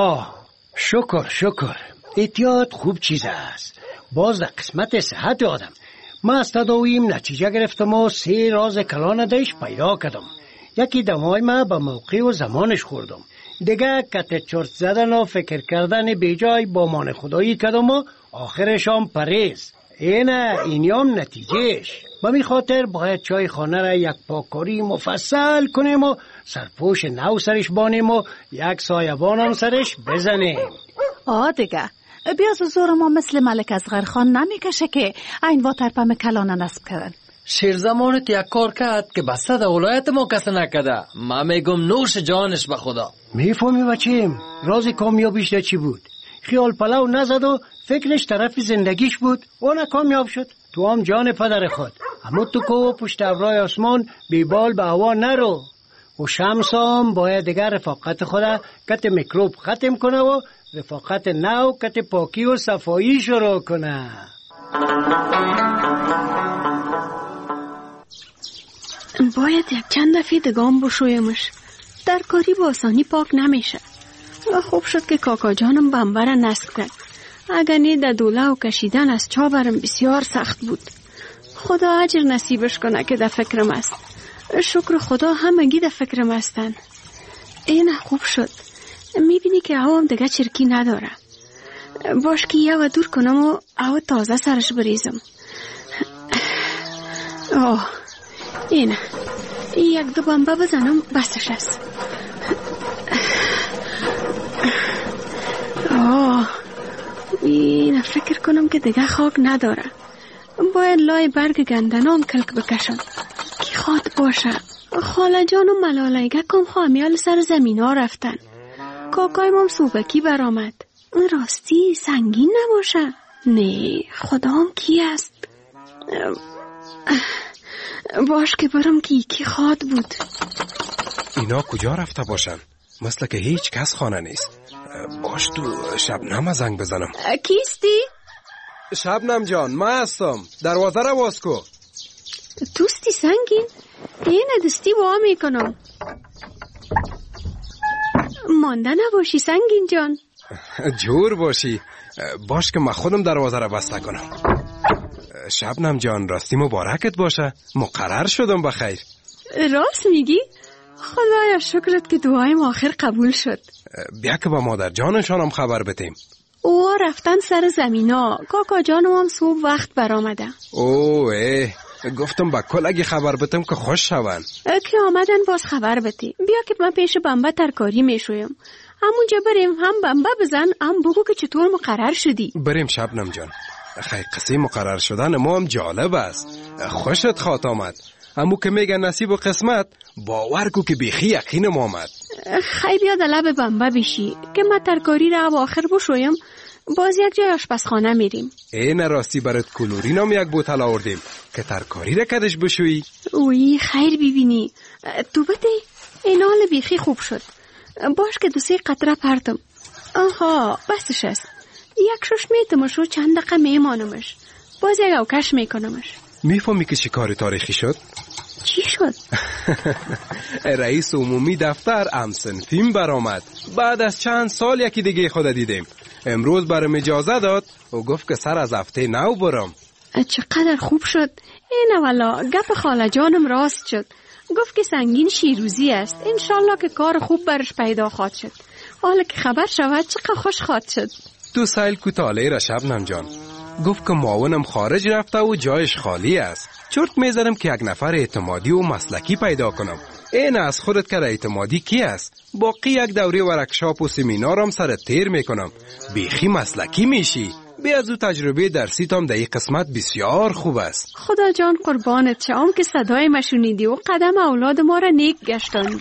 شکر. احتیاط خوب چیز است. باز در قسمت صحت آدم. من از تداویم نتیجه گرفتم و 3 راز کلان دیش پیدا کردم. یکی دمای ما به موقع و زمانش خوردم. دیگه کت چرت زدن و فکر کردن بیجای با مان خدایی کردم و آخرش هم پریز. اینیام نتیجهش. به می خاطر باید چای خانه را یک پاکاری مفصل کنیم و سرپوش نو سرش بانیم و یک سایبان هم سرش بزنیم. دیگه بیاز زور ما مثل ملک اصغر خان نمیکشه که این واتر پم کلانه نصب کردن. شیر زمانت یک کار کرد که بسته در ولایت ما کسی نکده. من میگم نوش جانش به خدا. میفهمی بچیم راز کامیابیش ده چی بود؟ خیال پلاو نزد و فکرش طرف زندگیش بود. اون کامیاب شد. تو هم جان پدر خود اما تو که پشت ابرای آسمان بیبال به هوا نرو. و شمس هم باید دیگر رفاقت خود کت میکروب ختم کنه و رفاقت نو کت پاکی و صفایی شروع کنه. باید یک چند دفعه دگام بشویمش. در کاری با آسانی پاک نمیشه. خوب شد که کاکا جانم بمبر نصب کرد. اگر نه در دوله و کشیدن از چاورم بسیار سخت بود. خدا اجر نصیبش کنه که در فکرم است. شکر خدا همگی در فکرم هستن. این خوب شد. میبینی که هوام دیگه چرکی نداره. باش که یه دور کنم و هوا تازه سرش بریزم. این یک دو بمبه بزنم بسش است. این فکر کنم که دیگه خاک نداره. باید لای برگ گندنام کلک بکشم که خاط باشه. خاله جان و ملالایگه کم خوامیال سر زمین ها رفتن. کاکای مام صوبکی برآمد. راستی سنگین نباشه. نه خدام کی است؟ باش که برم که یکی خاط بود. اینا کجا رفته باشن؟ مثل که هیچ کس خانه نیست. باش تو شبنم زنگ بزنم. کیستی؟ شبنم جان ما هستم. دروازه رو باز کو. توستی سنگین؟ این دستی با میکنم. مانده نباشی سنگین جان. جور باشی. باش که من خودم دروازه رو بسته کنم. شبنم جان راستی مبارکت باشه. مقرر شدم بخیر. راست میگی؟ خدایا شکرت که دعایم آخر قبول شد. بیا که با مادر جانشانم خبر بتیم. او رفتن سر زمینا. کاکا جانم هم صبح وقت برآمده. گفتم با کلگی خبر بتیم که خوش شون. که آمدن باز خبر بتی. بیا که من پیش بمبه ترکاری میشویم. همونجا بریم هم بمبه بزن هم بگو که چطور مقرر شدی. بریم شبنم جان. خیلی قصه مقرر شدن ما هم جالب است. خوشت خاط آمد. همو که میگن نصیب و قسمت باور کو که بیخی یقین ما آمد. خیلی بیا در لب بمبه بشی که من ترکاری را آخر بشویم. باز یک جای آشپزخانه میریم. این راستی برات کلورین هم یک بوتل آوردیم که ترکاری را کدش بشویی. اوی خیر ببینی. تو بده این حال بیخی خوب شد. باش که 2-3 قطره پرتم. آها بسش است. یک شش میتمش و چند دقیقه میمانمش. باز یک اوکش میکنمش. میفهمی که چی کار تاریخی شد؟ چی شد؟ رئیس عمومی دفتر امسنفیم برآمد. بعد از چند سال یکی دیگه خود دیدیم. امروز برام اجازه داد و گفت که سر از هفته نو برم. چقدر خوب شد. این والا گپ خاله جانم راست شد. گفت که سنگین شیروزی است. انشالله که کار خوب برش پیدا خواهد شد. حالا که خبر شود چقدر خوش خواهد شد. تو سایل کوتاله را شبنم جان. گفت که معاونم خارج رفته و جایش خالی است. چرت میزنم که یک نفر اعتمادی و مسلکی پیدا کنم. این از خودت که اعتمادی کی است؟ باقی یک دوره ورکشاپ و سمینارم سر تیر میکنم. بیخی مسلکی میشی. بی از او تجربه درسی تام در این قسمت بسیار خوب است. خدا جان قربانت شم که صدای ما شنیدی و قدم اولاد ما را نیک گشتاندی.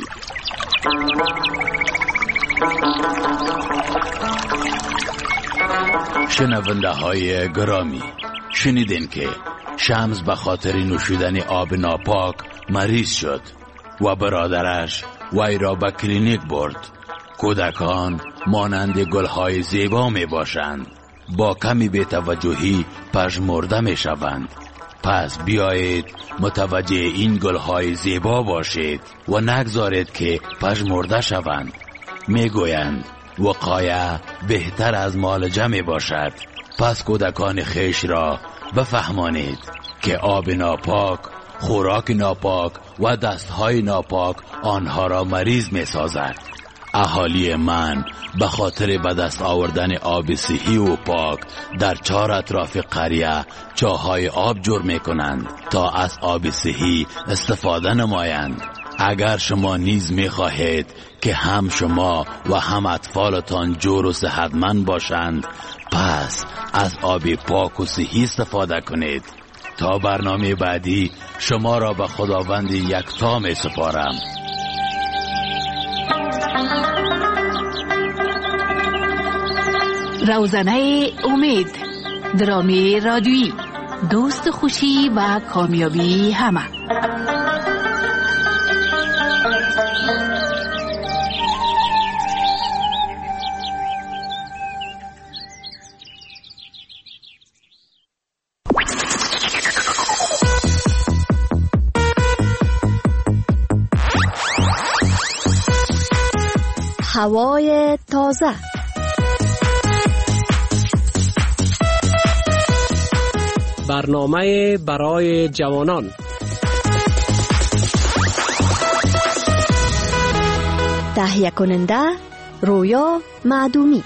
شنونده های گرامی، شنیدین که شمس به خاطر نوشیدن آب ناپاک مریض شد و برادرش وی را به کلینیک برد. کودکان مانند گلهای زیبا می باشند، با کمی بی‌توجهی پژمرده می شوند. پس بیایید متوجه این گلهای زیبا باشید و نگذارید که پژمرده شوند. می گویند وقایه بهتر از معالجه می باشد. پس کودکان خیش را بفهمانید که آب ناپاک، خوراک ناپاک و دستهای ناپاک آنها را مریض می سازد. اهالی من به خاطر به دست آوردن آب صحی و پاک در 4 اطراف قریه چاهای آب جور می کنند تا از آب صحی استفاده نمایند. اگر شما نیز می خواهید که هم شما و هم اطفالتان جور و صحتمند باشند، پس از آب پاک و صحی استفاده کنید. تا برنامه بعدی شما را به خداوند یکتا می سپارم. روزنه امید، درامی رادیویی، دوست خوشی و کامیابی همه. هوای تازه. برنامه برای جوانان. تهیه کننده رویا معدومی.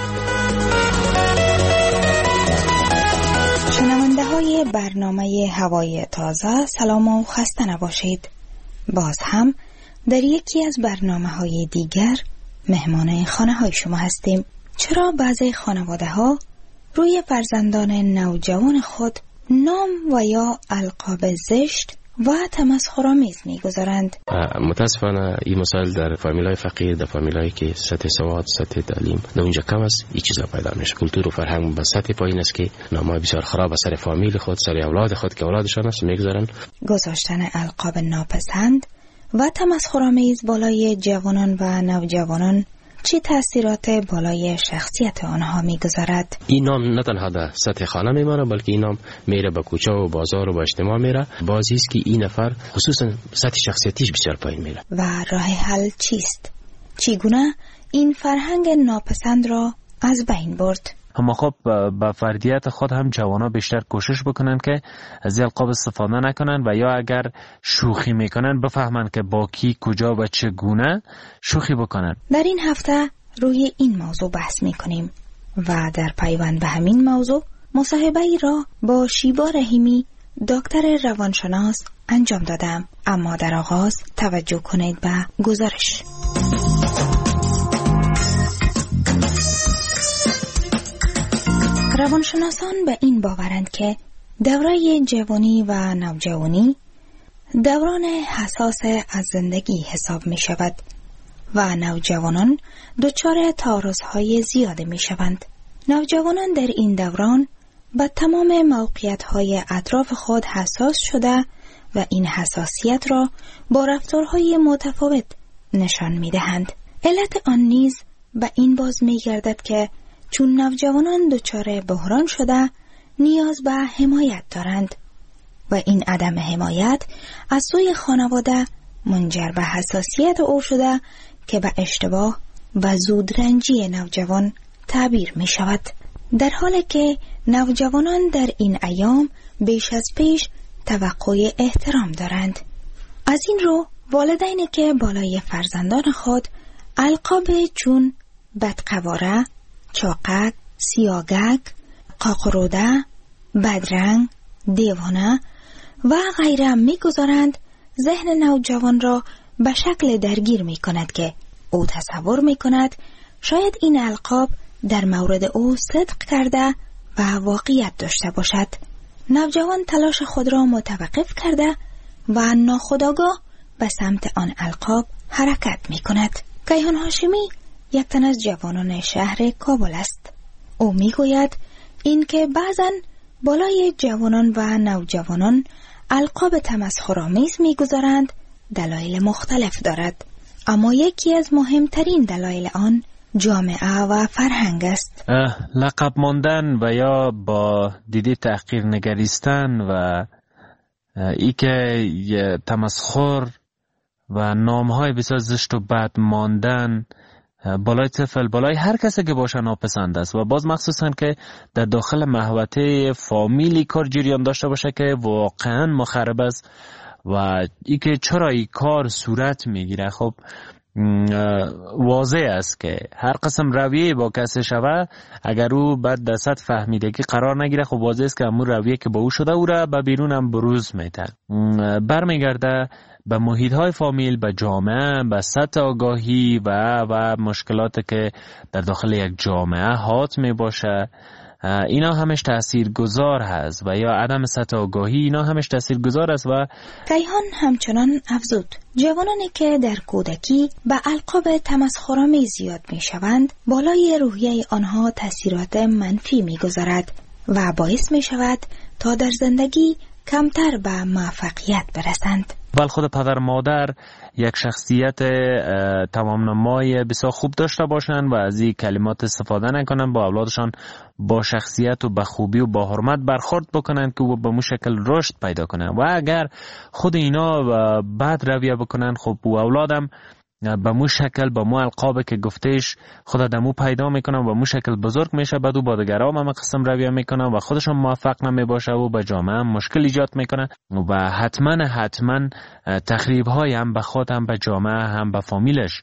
شنونده های برنامه هوای تازه، سلام و خسته نباشید. باز هم در یکی از برنامه های دیگر مهمان خانه های شما هستیم. چرا بعضی خانواده ها روی فرزندان نوجوان خود نام و یا القاب زشت و تمسخرآمیز می‌گذارند؟ متاسفانه این مسائل در فامیلای فقیر، در فامیلایی که سطح سواد، سطح تعلیم در اونجا کم است، این چیزا پیدا میشه. کلتور و فرهنگ به سطح پایین است که نام‌های بسیار خراب سر فامیل خود، سر اولاد خود که اولادشان است می‌گذارن. گذاشتن القاب ناپسند و تمسخرآمیز بالای جوانان و نوجوانان چه تأثیرات بالای شخصیت آنها میگذارد؟ این نام نه تنها در سطح خانه میمانه، بلکه این نام میره به کوچه و بازار و به اجتماع میره. بازی است که این نفر خصوصا سطح شخصیتیش بسیار پایین میره. و راه حل چیست؟ چگونه این فرهنگ ناپسند را از بین برد؟ اما خب با فردیت خود هم جوانا بیشتر کوشش بکنن که از القاب استفاده نکنن و یا اگر شوخی میکنن بفهمن که با کی، کجا و چگونه شوخی بکنن. در این هفته روی این موضوع بحث میکنیم و در پیوند به همین موضوع مصاحبه‌ای را با شیبا رحیمی دکتر روانشناس انجام دادم. اما در آغاز توجه کنید به گزارش. روانشناسان به این باورند که دوره جوانی و نوجوانی دوران حساس از زندگی حساب می شود و نوجوانان دچار تعارض‌های زیاده می شوند. نوجوانان در این دوران به تمام موقعیت‌های اطراف خود حساس شده و این حساسیت را با رفتارهای متفاوت نشان می دهند. علت آن نیز به این باز می گردد که چون نوجوانان دچار بحران شده نیاز به حمایت دارند و این عدم حمایت از سوی خانواده منجر به حساسیت او شده که به اشتباه و زودرنجی نوجوان تعبیر می شود. در حالی که نوجوانان در این ایام بیش از پیش توقع احترام دارند. از این رو والدینی که بالای فرزندان خود القاب چون بدقواره، چاقک، سیاگک، قاقروده، بدرنگ، دیوانه و غیره می‌گذارند، ذهن نوجوان را به شکل درگیر می‌کند که او تصور می‌کند شاید این القاب در مورد او صدق کرده و واقعیت داشته باشد. نوجوان تلاش خود را متوقف کرده و ناخودآگاه به سمت آن القاب حرکت می‌کند. کیهان هاشمی یک تن از جوانان شهر کابل است. او میگوید اینکه بعضن بالای جوانان و نوجوانان القاب تمسخرآمیز میگذارند دلایل مختلف دارد، اما یکی از مهمترین دلایل آن جامعه و فرهنگ است. لقب ماندن و یا با دیده تحقیر نگریستن و ای که تمسخر و نامهای بسیار زشت و بد ماندن بالای طفل، بالای هر کسی که باشه ناپسند است و باز مخصوصا که در داخل محوطه فامیلی کار جریان داشته باشه که واقعا مخرب است و ای که چرا این کار صورت میگیره. خب واضح است که هر قسم رویه با کسی شوه اگر او بعد در سطح فهمیدگی قرار نگیره، خب واضح است که همون رویه که با او شده او را به بیرون هم بروز میده، برمیگرده به محیط های فامیل، به جامعه، به سطح آگاهی و مشکلات که در داخل یک جامعه حات می باشه. اینا همش تاثیرگذار هست و یا عدم سطح آگاهی اینا همش تاثیرگذار است. و کیهان همچنان افزود جوانانی که در کودکی به القاب تمسخرآمیز زیاد می شوند بالای روحیه آنها تاثیرات منفی می گذارد و باعث می شود تا در زندگی کمتر به موفقیت برسند. بل خود پدر مادر یک شخصیت تمام نمای بسیار خوب داشته باشند و از این کلمات استفاده نکنند، با اولادشان با شخصیت و با خوبی و با حرمت برخورد بکنند که به مو شکل رشد پیدا کنند. و اگر خود اینا بد رویه بکنند، خب او اولادم به مو شکل با مو القاب که گفتهش خود دمو پیدا میکنه و مو شکل بزرگ میشه، بعد او با دیگران هم قسم رویه میکنه و خودشون موفق نمیباشه و به جامعه هم مشکل ایجاد میکنه و حتما تخریب های هم به خود هم به جامعه هم به فامیلش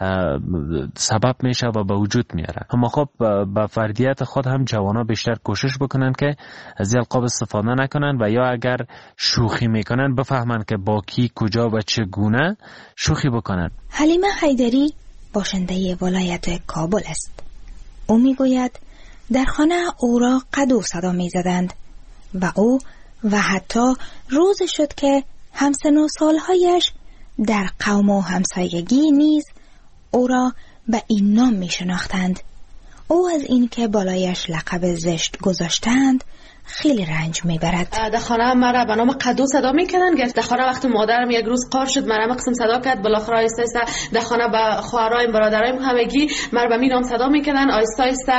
سبب میشه و به وجود میاره. اما خب به فردیت خود هم جوانا بیشتر کوشش بکنن که از القاب استفاده نکنن و یا اگر شوخی میکنن بفهمن که با کی کجا و چگونه شوخی بکنن. حلیمه حیدری باشنده ولایت کابل است. او میگوید در خانه او را قدو صدا میزدند و او و حتی روز شد که همسن و سالهایش در قوم و همسایگی نیز او را به این نام می شناختند. او از این که بالایش لقب زشت گذاشتند خیلی رنج میبرد. در خانه مرا به نام قدو صدا میکنن. در خانه وقتی مادرم یک روز قار شد مرا قسم صدا کرد، بالاخره آیسته آیسته در خانه به خواهرایم برادرایم همگی مرا به می نام صدا میکنن. آیسته آیسته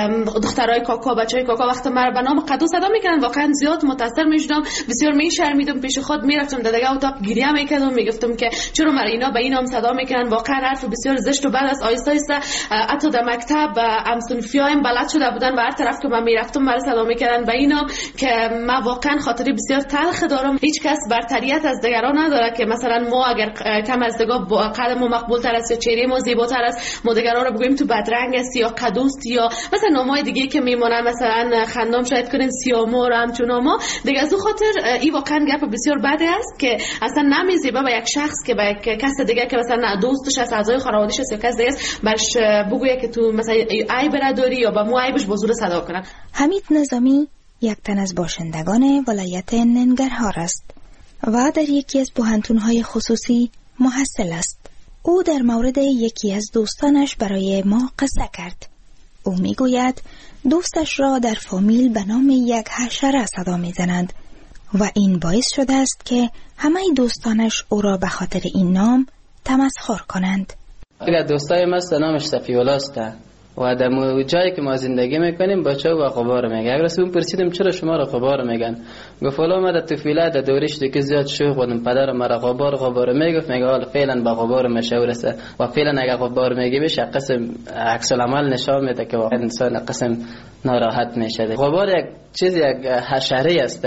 دخترای کاکا بچهای کاکا وقتی مرا به نام قدو صدا میکنن واقعا زیاد متاثر میشدم، بسیار میشرمیدم، پیش خود میرفتم در دیگه اتاق گریه میکردم، میگفتم که چرا مرا اینا به این نام صدا میکنن، واقعا حرف بسیار زشت و بد است. آیسته آیسته حتی در مکتب همسنفیایم بلد شده بودن و هر طرف که من میرفتم مرا صدا میکردن به این که من واقعا خاطری بسیار تلخ دارم. هیچ کس برتریت از دیگران نداره که مثلا ما اگر کم از دیگه قد ما مقبول تر است یا چهره ما زیباتر است ما دیگران رو بگوییم تو بدرنگ است یا قدوست یا مثلا نامای دیگه که میمونن مثلا خندام شاید کنین سیامور همچون ما دیگه. از اون خاطر این واقعا گپ بسیار بده است که اصلا نمیزیبه به یک شخص که به یک کس دیگه که مثلا دوستش است اعضای خانواده‌اش است یا کس دیگه است برش بگویه که تو مثلا عیب داری یا با مو عیبش بزرگ صدا کنن. حمید نظامی یک تن از باشندگان ولایت ننگرهار است و در یکی از پوهنتون‌های خصوصی محصل است. او در مورد یکی از دوستانش برای ما قصه کرد. او میگوید دوستش را در فامیل به نام یک حشره صدا میزنند و این باعث شده است که همه دوستانش او را به خاطر این نام تمسخر کنند. اگر دوستای ما نامش صفی‌الله است و در جایی که ما زندگی میکنیم بچه‌ها و غبار میگن. اگر اون پرسیدم چرا شما را غبار میگن، گفت والا ما در طفولیت در دورش دیگه زیاد شوخ بودم، پدرم مرا غبار میگفت، میگه حالا فعلا با غبار مشهور است و فعلا اگر غبار میگی بشه قسم عکس العمل نشان میده که واقعا انسان قسم ناراحت میشه. غبار یک چیز یک حشره است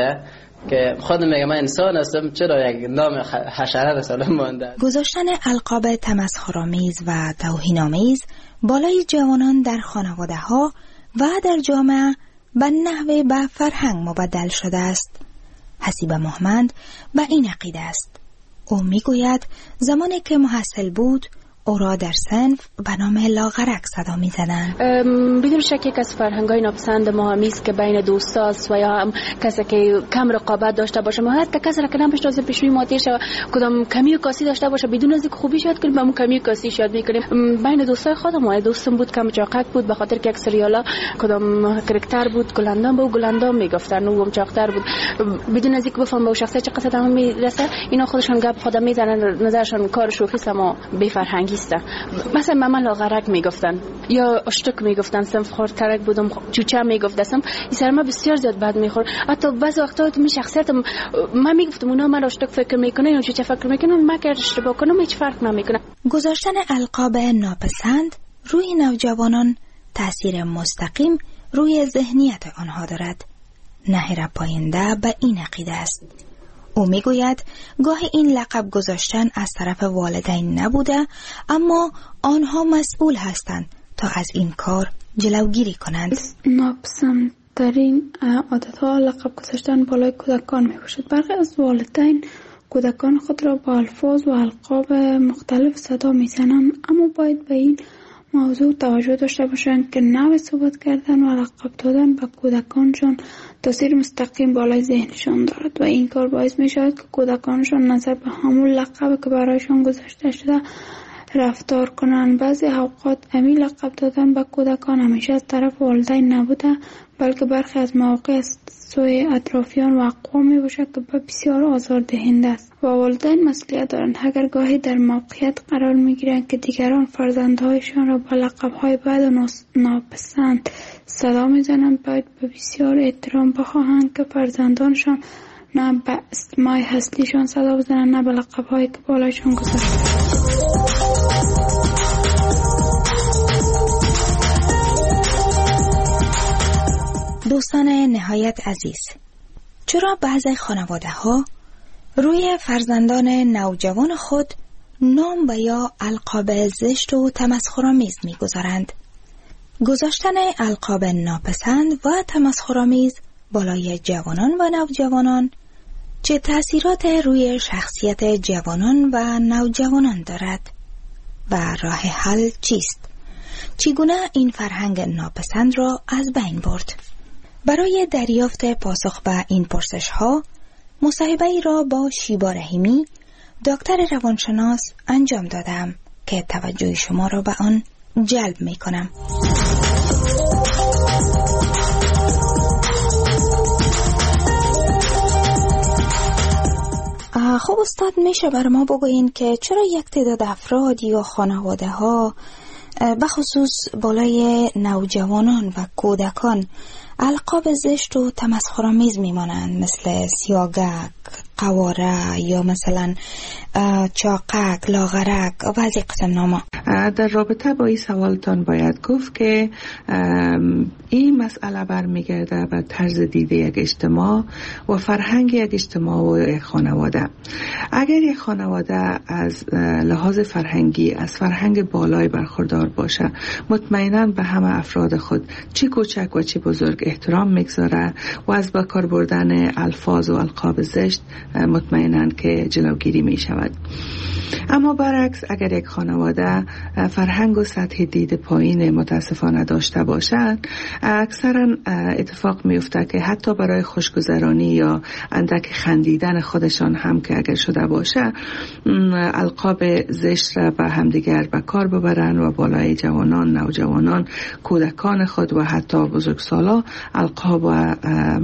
که خودم میگم من انسان هستم، چرا یک نام حشره رسالم مونده. گذاشتن القاب تمسخرآمیز و توهین‌آمیز بالای جوانان در خانواده ها و در جامعه به نحوه به فرهنگ مبدل شده است. حسیب محمد به این عقیده است. او میگوید زمانی که محصل بود او را در صنف به نام لاغرک صدا می زدن. بدون شک یک از فرهنگ‌های ناپسند ما همیست که بین دوستاست و یا هم کسی که کم رقابت داشته باشه، ما حتی کسی را که نمی‌شناسه پیش روی ما تیر شه کدام کمی و کاسی داشته باشه بدون از اینکه خوبی یاد کنیم با کمی و کاسی یاد می‌کنیم. بین دوستای خودم دوستم بود کم چاقک بود به خاطر که یک سریالا کدام کاراکتر بود گلندام بود، گلندام میگفتن او هم چاقتر بود، بدون از اینکه بفهم به شخصیت چه قصد هم میرسه اینا خودشون گپ خودم میزنن، نظرشون کار شوخی سما بی فرهنگی است. مثلا ماما لاغرک میگفتن یا اشتک میگفتن، صنف خردترک بودم، چوچه میگفتم، این سر ما بسیار زیاد بد میخورد. حتی بعضی وقتا تو می شخصیتم من میگفتم اونا من اشتک فکر میکنه یا چوچه فکر میکنه، من که اشتباه کنم هیچ فرق نمیکنه. گذاشتن القاب ناپسند روی نوجوانان تأثیر مستقیم روی ذهنیت آنها دارد. نهر پاینده به این عقیده است. او میگوید گاهی این لقب گذاشتن از طرف والدین نبوده، اما آنها مسئول هستند تا از این کار جلوگیری کنند. ناپسندترین عادتها لقب گذاشتن بالای کودکان می باشد. برخی از والدین کودکان خود را با الفاظ و القاب مختلف صدا می زنند، اما باید به این موضوع توجه داشته باشند که نوع صحبت کردن و لقب دادن به کودکانشان تاثیر مستقیم بالای ذهنشان دارد و این کار باعث می شود که کودکانشان نظر به همون لقب که برایشان گذاشته شده رفتار کنند. بعضی اوقات همین لقب دادن به کودکان همیشه از طرف والدین نبوده، بلکه برخی از مواقع از سوی اطرافیان و اقوام می باشد که بسیار آزاردهنده است و والدین مسئولیت دارند. اگر گاهی در موقعیت قرار می گیرند که دیگران فرزندهایشان را با لقب‌های بد و ناپسند صدا می زنند، باید به بسیار احترام بخواهند که فرزندانشان نه به اسمای هستیشان صدا بزنند نه به لقب‌هایی که بالایشان گذاشته. دوستان نهایت عزیز، چرا بعضی خانواده ها روی فرزندان نوجوان خود نام و یا القاب زشت و تمسخرآمیز می‌گذارند؟ گذاشتن القاب ناپسند و تمسخرآمیز بالای جوانان و نوجوانان چه تأثیرات روی شخصیت جوانان و نوجوانان دارد و راه حل چیست؟ چگونه این فرهنگ ناپسند را از بین برد؟ برای دریافت پاسخ به این پرسش ها مصاحبه ای را با شیبا رحیمی، دکتر روانشناس انجام دادم که توجه شما را به آن جلب می کنم. خب استاد، میشه بر ما بگوین که چرا یک تعداد افراد یا خانواده ها بخصوص بالای نوجوانان و کودکان القاب زشت و تمسخرآمیز میمانند، مثل سیاگک، قواره یا مثلا چاقک، لاغرک و بعضی قسم نامه؟ در رابطه با این سوالتان باید گفت که این مسئله برمیگرده به طرز دیده یک اجتماع و فرهنگ یک اجتماع و یک خانواده. اگر یک خانواده از لحاظ فرهنگی از فرهنگ بالای برخوردار باشه، مطمئناً به همه افراد خود چی کوچک و چی بزرگ احترام میگذاره و از با کار بردن الفاظ و القاب زشت مطمئناً که جلوگیری می شود. اما برعکس، اگر یک خانواده فرهنگ و سطح دید پایین متاسفانه داشته باشند، اکثرا اتفاق میفته که حتی برای خوشگذرانی یا اندک خندیدن خودشان هم که اگر شده باشه، القاب زشت را به همدیگر به کار ببرن و بالای جوانان، نوجوانان، کودکان خود و حتی بزرگسالا القاب و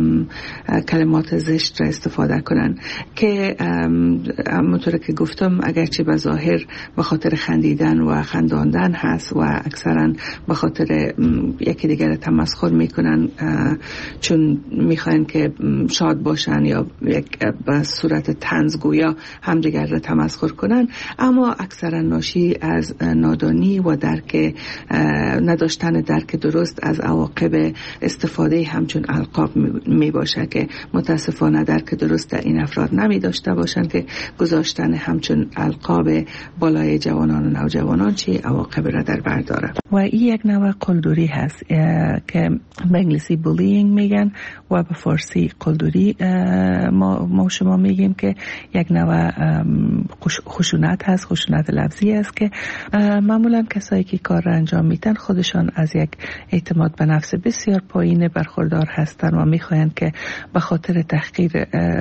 کلمات زشت را استفاده کنن که همونطور که گفتم اگرچه به ظاهر به خاطر خندیدن و خنداندن هست و اکثرا به خاطر یکی دیگر تمسخر میکنن چون میخواین که شاد باشن یا به صورت طنزگویا هم دیگر را تمسخر کنن، اما اکثرا ناشی از نادانی و نداشتن درک درست از عواقب استفاده همچون القاب می باشه که متاسفانه درک درست این افراد نمی داشته باشن که گذاشتن همچون القاب بالای جوانان و نوجوانان چی عواقب را در بر داره. و این یک نوع قلدری هست که به انگلیسی بولینگ میگن و به فارسی قلدری ما شما میگیم که یک نوع خشونت هست، خشونت لفظی است که معمولا کسایی که کار را انجام میدن خودشان از یک اعتماد به نفس بسیار پایین برخوردار هستند و میخواین که به خاطر تحقیر،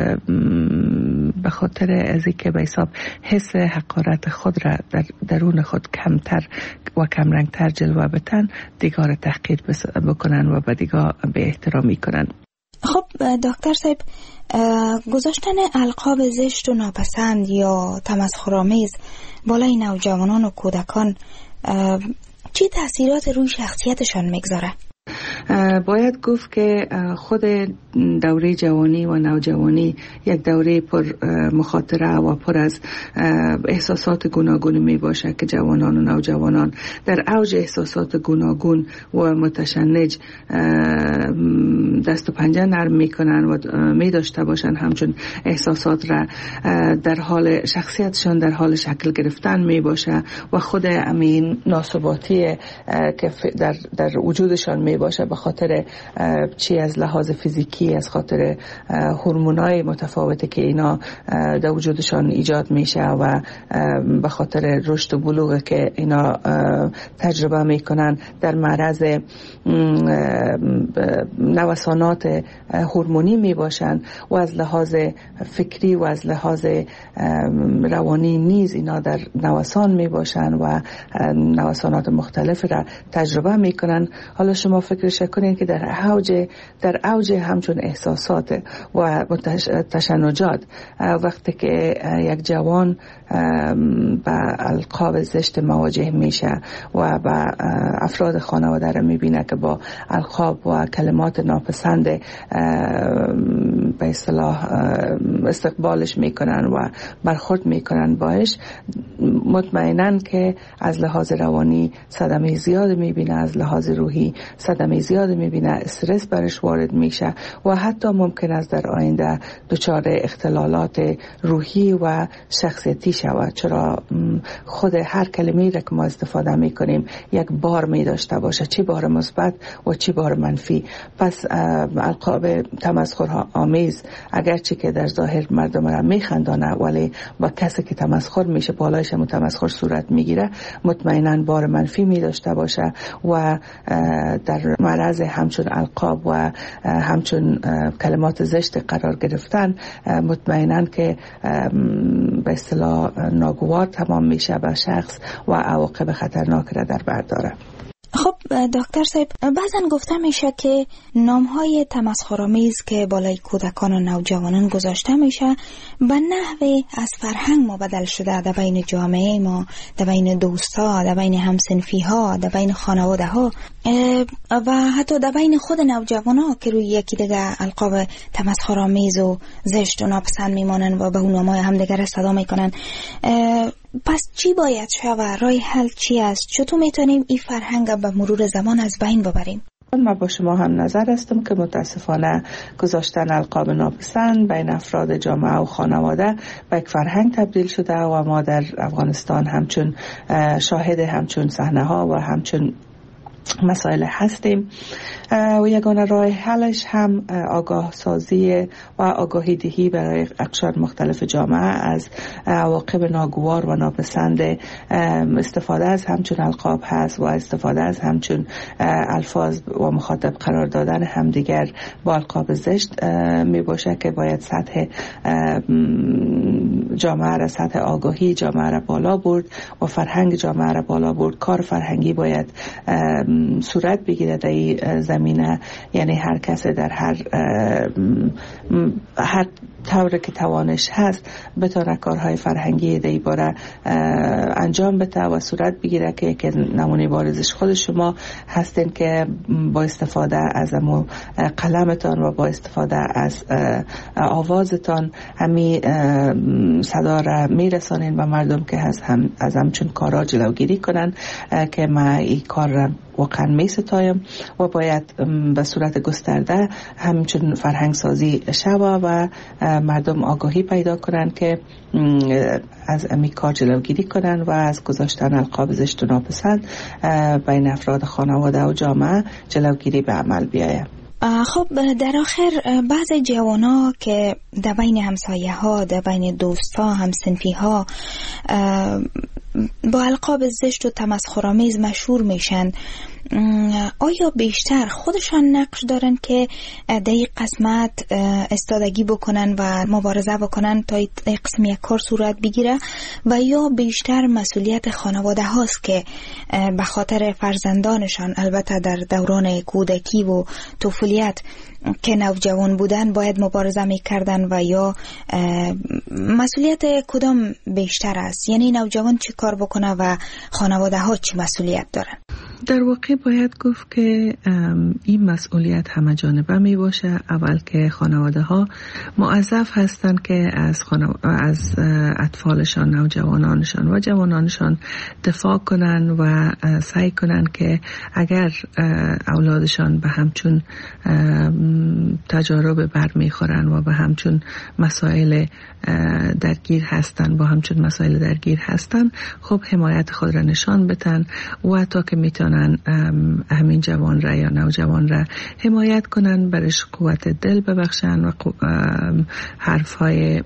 به خاطر از اینکه به حساب حس حقارت خود را در درون خود کمتر و کمرنگتر جلوه بدن، دیگر تحقیر بکنن و به دیگر به احترامی کنن. خب دکتر صاحب، گذاشتن القاب زشت و ناپسند یا تمسخرآمیز بالای نوجوانان و کودکان چی تأثیرات روی شخصیتشان میگذاره؟ باید گفت که خود دوره جوانی و نوجوانی یک دوره پر مخاطره و پر از احساسات گوناگون می باشه که جوانان و نوجوانان در اوج احساسات گوناگون و متشنج دست و پنجه نرم می کنن و می داشته باشن همچون احساسات را در حال شخصیتشان در حال شکل گرفتن می باشه و خود امین ناسباتی که در وجودشان می باشه به خاطر چی از لحاظ فیزیکی، از خاطر هورمونای متفاوته که اینا در وجودشان ایجاد میشه و به خاطر رشد و بلوغ که اینا تجربه میکنن در معرض نوسانات هورمونی میباشن و از لحاظ فکری و از لحاظ روانی نیز اینا در نوسان میباشن و نوسانات مختلف را تجربه میکنن. حالا شما فکرش کنین که در اوج همچون احساسات و تشنجات وقتی که یک جوان با القاب زشت مواجه میشه و با افراد خانواده را میبینه که با القاب و کلمات ناپسند به اصطلاح استقبالش میکنن و برخورد میکنن باش، مطمئنن که از لحاظ روانی صدمه زیاد میبینه، از لحاظ روحی صدمه زیاد زیاد میبینه، استرس برش وارد میشه و حتی ممکن است در آینده دچار اختلالات روحی و شخصیتی شود، چرا خود هر کلمه‌ای را که ما استفاده میکنیم یک بار می داشته باشه، چی بار مثبت و چی بار منفی. پس القاب تمسخر آمیز اگرچه که در ظاهر مردم را میخندانه، ولی با کسی که تمسخر میشه بالایش هم تمسخر صورت میگیره، مطمئنا بار منفی می داشته باشه و در معرض همچون القاب و همچون کلمات زشت قرار گرفتن مطمئنا که به اصطلاح ناگوار تمام میشه به شخص و عواقب خطرناک را در بر داره. خب دکتر صاحب، بعضن گفته میشه که نامهای تمسخرآمیز که بالای کودکان و نوجوانان گذاشته میشه به نحوی از فرهنگ ما بدل شده در بین جامعه ما، در بین دوستا، در بین همسنفی ها، در بین خانواده ها و حتی در بین خود نوجوان ها که روی یکی دیگه القاب تمسخرآمیز و زشت و ناپسند میمانن و به اون نامهای همدیگر صدا میکنن. پس چی باید شود؟ راه حل چی است؟ چطور میتونیم این فرهنگ به مرور زمان از بین ببریم؟ من با شما هم نظر هستم که متاسفانه گذاشتن القاب ناپسند بین افراد جامعه و خانواده به یک فرهنگ تبدیل شده و ما در افغانستان همچون شاهد همچون صحنه ها و همچون مسائل هستیم و یگانه راه حلش هم آگاه سازی و آگاهی دهی برای اقشار مختلف جامعه از عواقب ناگوار و ناپسند استفاده از همچون القاب هست و استفاده از همچون الفاظ و مخاطب قرار دادن همدیگر با القاب زشت می باشه که باید سطح جامعه را، سطح آگاهی جامعه را بالا برد و فرهنگ جامعه را بالا برد. کار فرهنگی باید صورت بگیره در این زمینه، یعنی هر کسی در هر طور که توانش هست بتونه کارهای فرهنگی در این باره انجام بده و صورت بگیره که نمونه بارزش خود شما هستین که با استفاده از قلمتان و با استفاده از آوازتان همی صدا را میرسانین به مردم که از همچون کارا جلوگیری کنن که ما این کار را واقعا می ستایم و باید به صورت گسترده همچون فرهنگ سازی شود و مردم آگاهی پیدا کنن که از امی کار جلوگیری کنن و از گذاشتن القاب زشت و ناپسند بین افراد خانواده و جامعه جلوگیری به عمل بیاید. خب در آخر بعض جوانا که در بین همسایه ها، در بین دوستا، همسنفی ها با القاب زشت و تمسخرآمیز مشهور میشن، آیا بیشتر خودشان نقش دارن که در این قسمت استادگی بکنن و مبارزه بکنن تا این قسم یک کار صورت بگیره و یا بیشتر مسئولیت خانواده هاست که به خاطر فرزندانشان، البته در دوران کودکی و طفولیت که نوجوان بودن، باید مبارزه میکردن و یا مسئولیت کدام بیشتر است؟ یعنی نوجوان چی کار بکنه و خانواده ها چی مسئولیت دارن؟ در واقع باید گفت که این مسئولیت همه جانبه می باشه. اول که خانواده ها موظف هستند که از اطفالشان، نوجوانانشان و جوانانشان دفاع کنن و سعی کنن که اگر اولادشان به همچون تجارب برمیخورن و به همچون مسائل درگیر هستن، با همچون مسائل درگیر هستن، خب حمایت خود را نشان بدن و تا که میتونن همین جوان را یا نوجوان را حمایت کنن، برش قوت دل ببخشن و حرفهای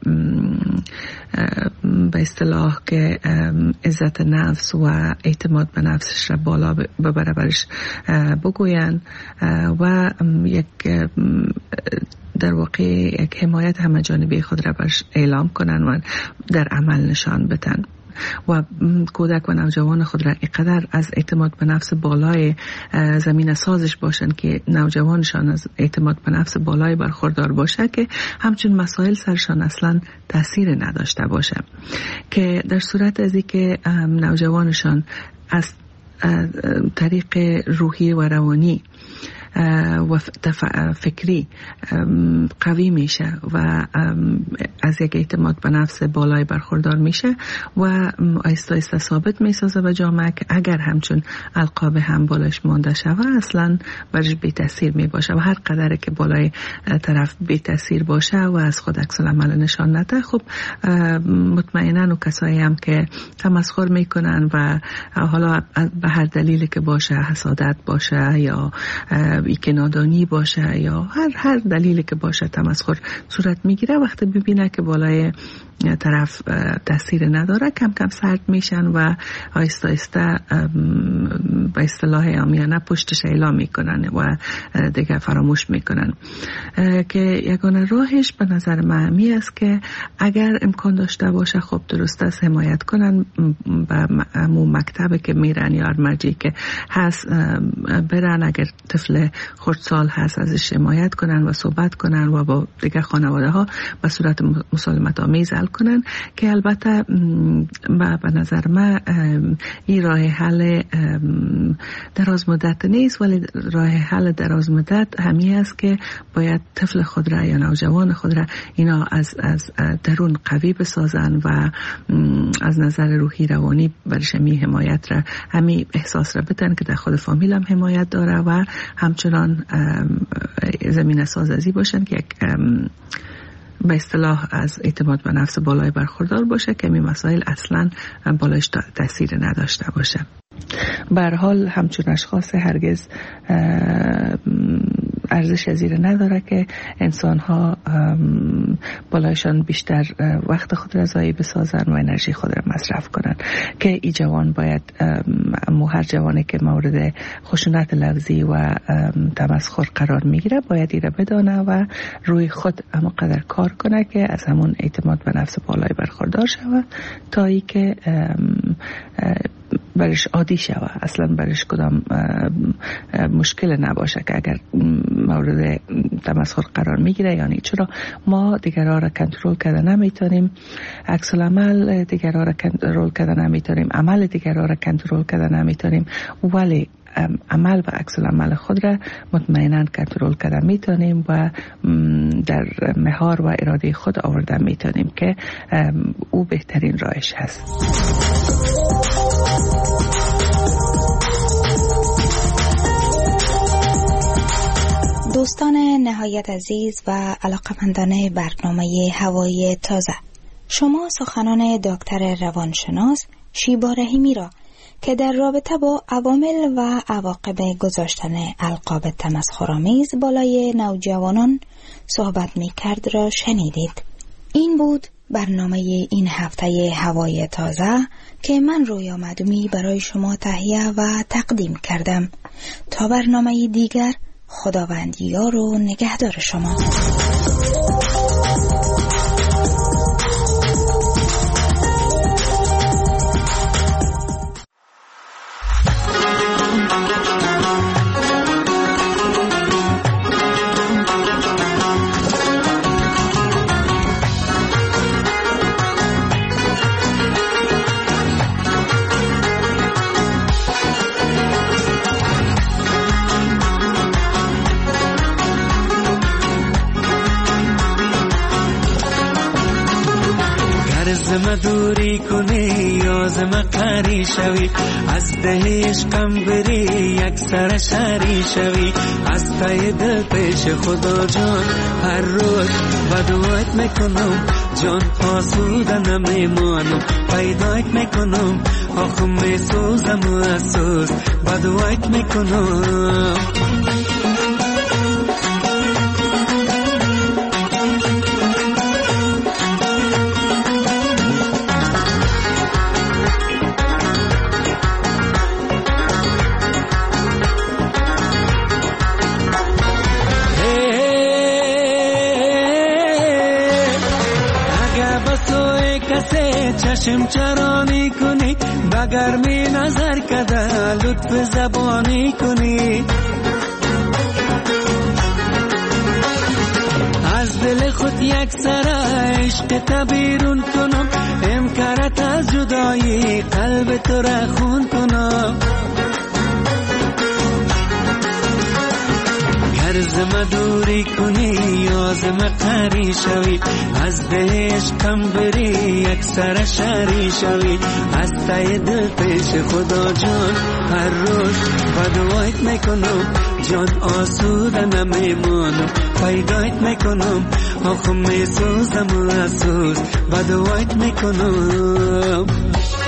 به اصطلاح که عزت نفس و اعتماد به نفسش را بالا ببره برش بگوین و یک در واقع یک حمایت همه جانبه خود را برش اعلام کنن و در عمل نشان بدن و کودک و نوجوان خود را اینقدر از اعتماد به نفس بالای زمین سازش باشن که نوجوانشان از اعتماد به نفس بالای برخوردار باشه که همچون مسائل سرشان اصلا تاثیر نداشته باشه، که در صورت از اینکه نوجوانشان از طریق روحی و روانی و فکری قوی میشه و از یک اعتماد به نفس بالای برخوردار میشه و آیسته آیسته ثابت میسازه به جامعه که اگر همچون القاب هم بالایش مانده شود اصلا برش بی تاثیر می باشه و هر قدر که بالای طرف بی تاثیر باشه و از خود عکس العمل نشان نده، خب مطمئنا و کسایی هم که تمسخر میکنن و حالا به هر دلیلی که باشه، حسادت باشه یا که نادانی باشه یا هر دلیلی که باشه تمسخر صورت میگیره، وقتی ببینه که بالای طرف تاثیر نداره کم کم سرد میشن و آیسته آیسته به اصطلاح عامیانه پشتش اعلام میکنن و دیگه فراموش میکنن. که یگانه راهش به نظر من همی است که اگر امکان داشته باشه خب درست است حمایت کنن به مکتب که میرن یا مرجعی که هست برن، اگر طفل خردسال هست ازش حمایت کنن و صحبت کنن و با دیگه خانواده ها به صورت مسالمت آمیز حل کنن که البته به نظر من این راه حل دراز مدت نیست، ولی راه حل دراز مدت همی است که باید طفل خود را یا نوجوان خود را اینا از درون قوی بسازن و از نظر روحی روانی برش همی حمایت را همی احساس را بدن که در خود فامیل هم حمایت داره و همچنان زمین سازی باشن که یک به اصطلاح از اعتماد به نفس بالای برخوردار باشه که این مسائل اصلا بالایش تاثیر نداشته باشه. به هر حال همچون اشخاص هرگز ارزش زیر نداره که انسان ها بالایشان بیشتر وقت خود را ضایع بسازن و انرژی خود را مصرف کنن، که ای جوان باید هر جوانی که مورد خشونت لفظی و تمسخر قرار میگیره باید ایره بدانه و روی خود همانقدر کار کنه که از همون اعتماد به نفس بالای برخوردار شود تا ای که برش عادی شود، اصلا برش کدام مشکل نباشه که اگر مورد تمسخر قرار میگیره. یعنی چرا ما دیگرها را کنترل کرده نمیتونیم، عکس العمل دیگرها را کنترل کرده نمیتونیم، عمل دیگرها را کنترل کرده نمیتونیم، ولی عمل و عکس العمل خود را مطمئنا کنترل کرده میتونیم و در مهار و اراده خود آورده میتونیم که او بهترین راهش هست. دوستان نهایت عزیز و علاقمندان برنامه هوای تازه، شما سخنان دکتر روانشناس شیبا رحیمی را که در رابطه با عوامل و عواقب گذاشتن القاب تمسخرآمیز بالای نوجوانان صحبت می کرد را شنیدید. این بود برنامه این هفته هوای تازه که من رویا مدومی برای شما تهیه و تقدیم کردم. تا برنامه دیگر، خداوند یار و نگهدار شما. زم دوری کنی یا زم قری شوی، از ده عشقم بری یک سر شری شوی، از تای دل پیش خدا جان هر روز بدوایت میکنم، جان آسوده نمیمانم، پیدایت میکنم، آخم میسوزم و اسوز بدوایت میکنم. چشم چرانی کنی، بگر می نظر کده لطف زبانی کنی، از دل خود یک سر عشق تبیرون کنم، امکانت از جدایی قلب تو را خون کنم. عرضم دوری کنی یازم قری شوی از دهش کم بری یک سر شری شوی از تای دل پیش خدا جان هر روز بدوایت میکنم جان آسوده نمیمانم پیدایت میکنم آخه میسوزم و اسوز بدوایت میکنم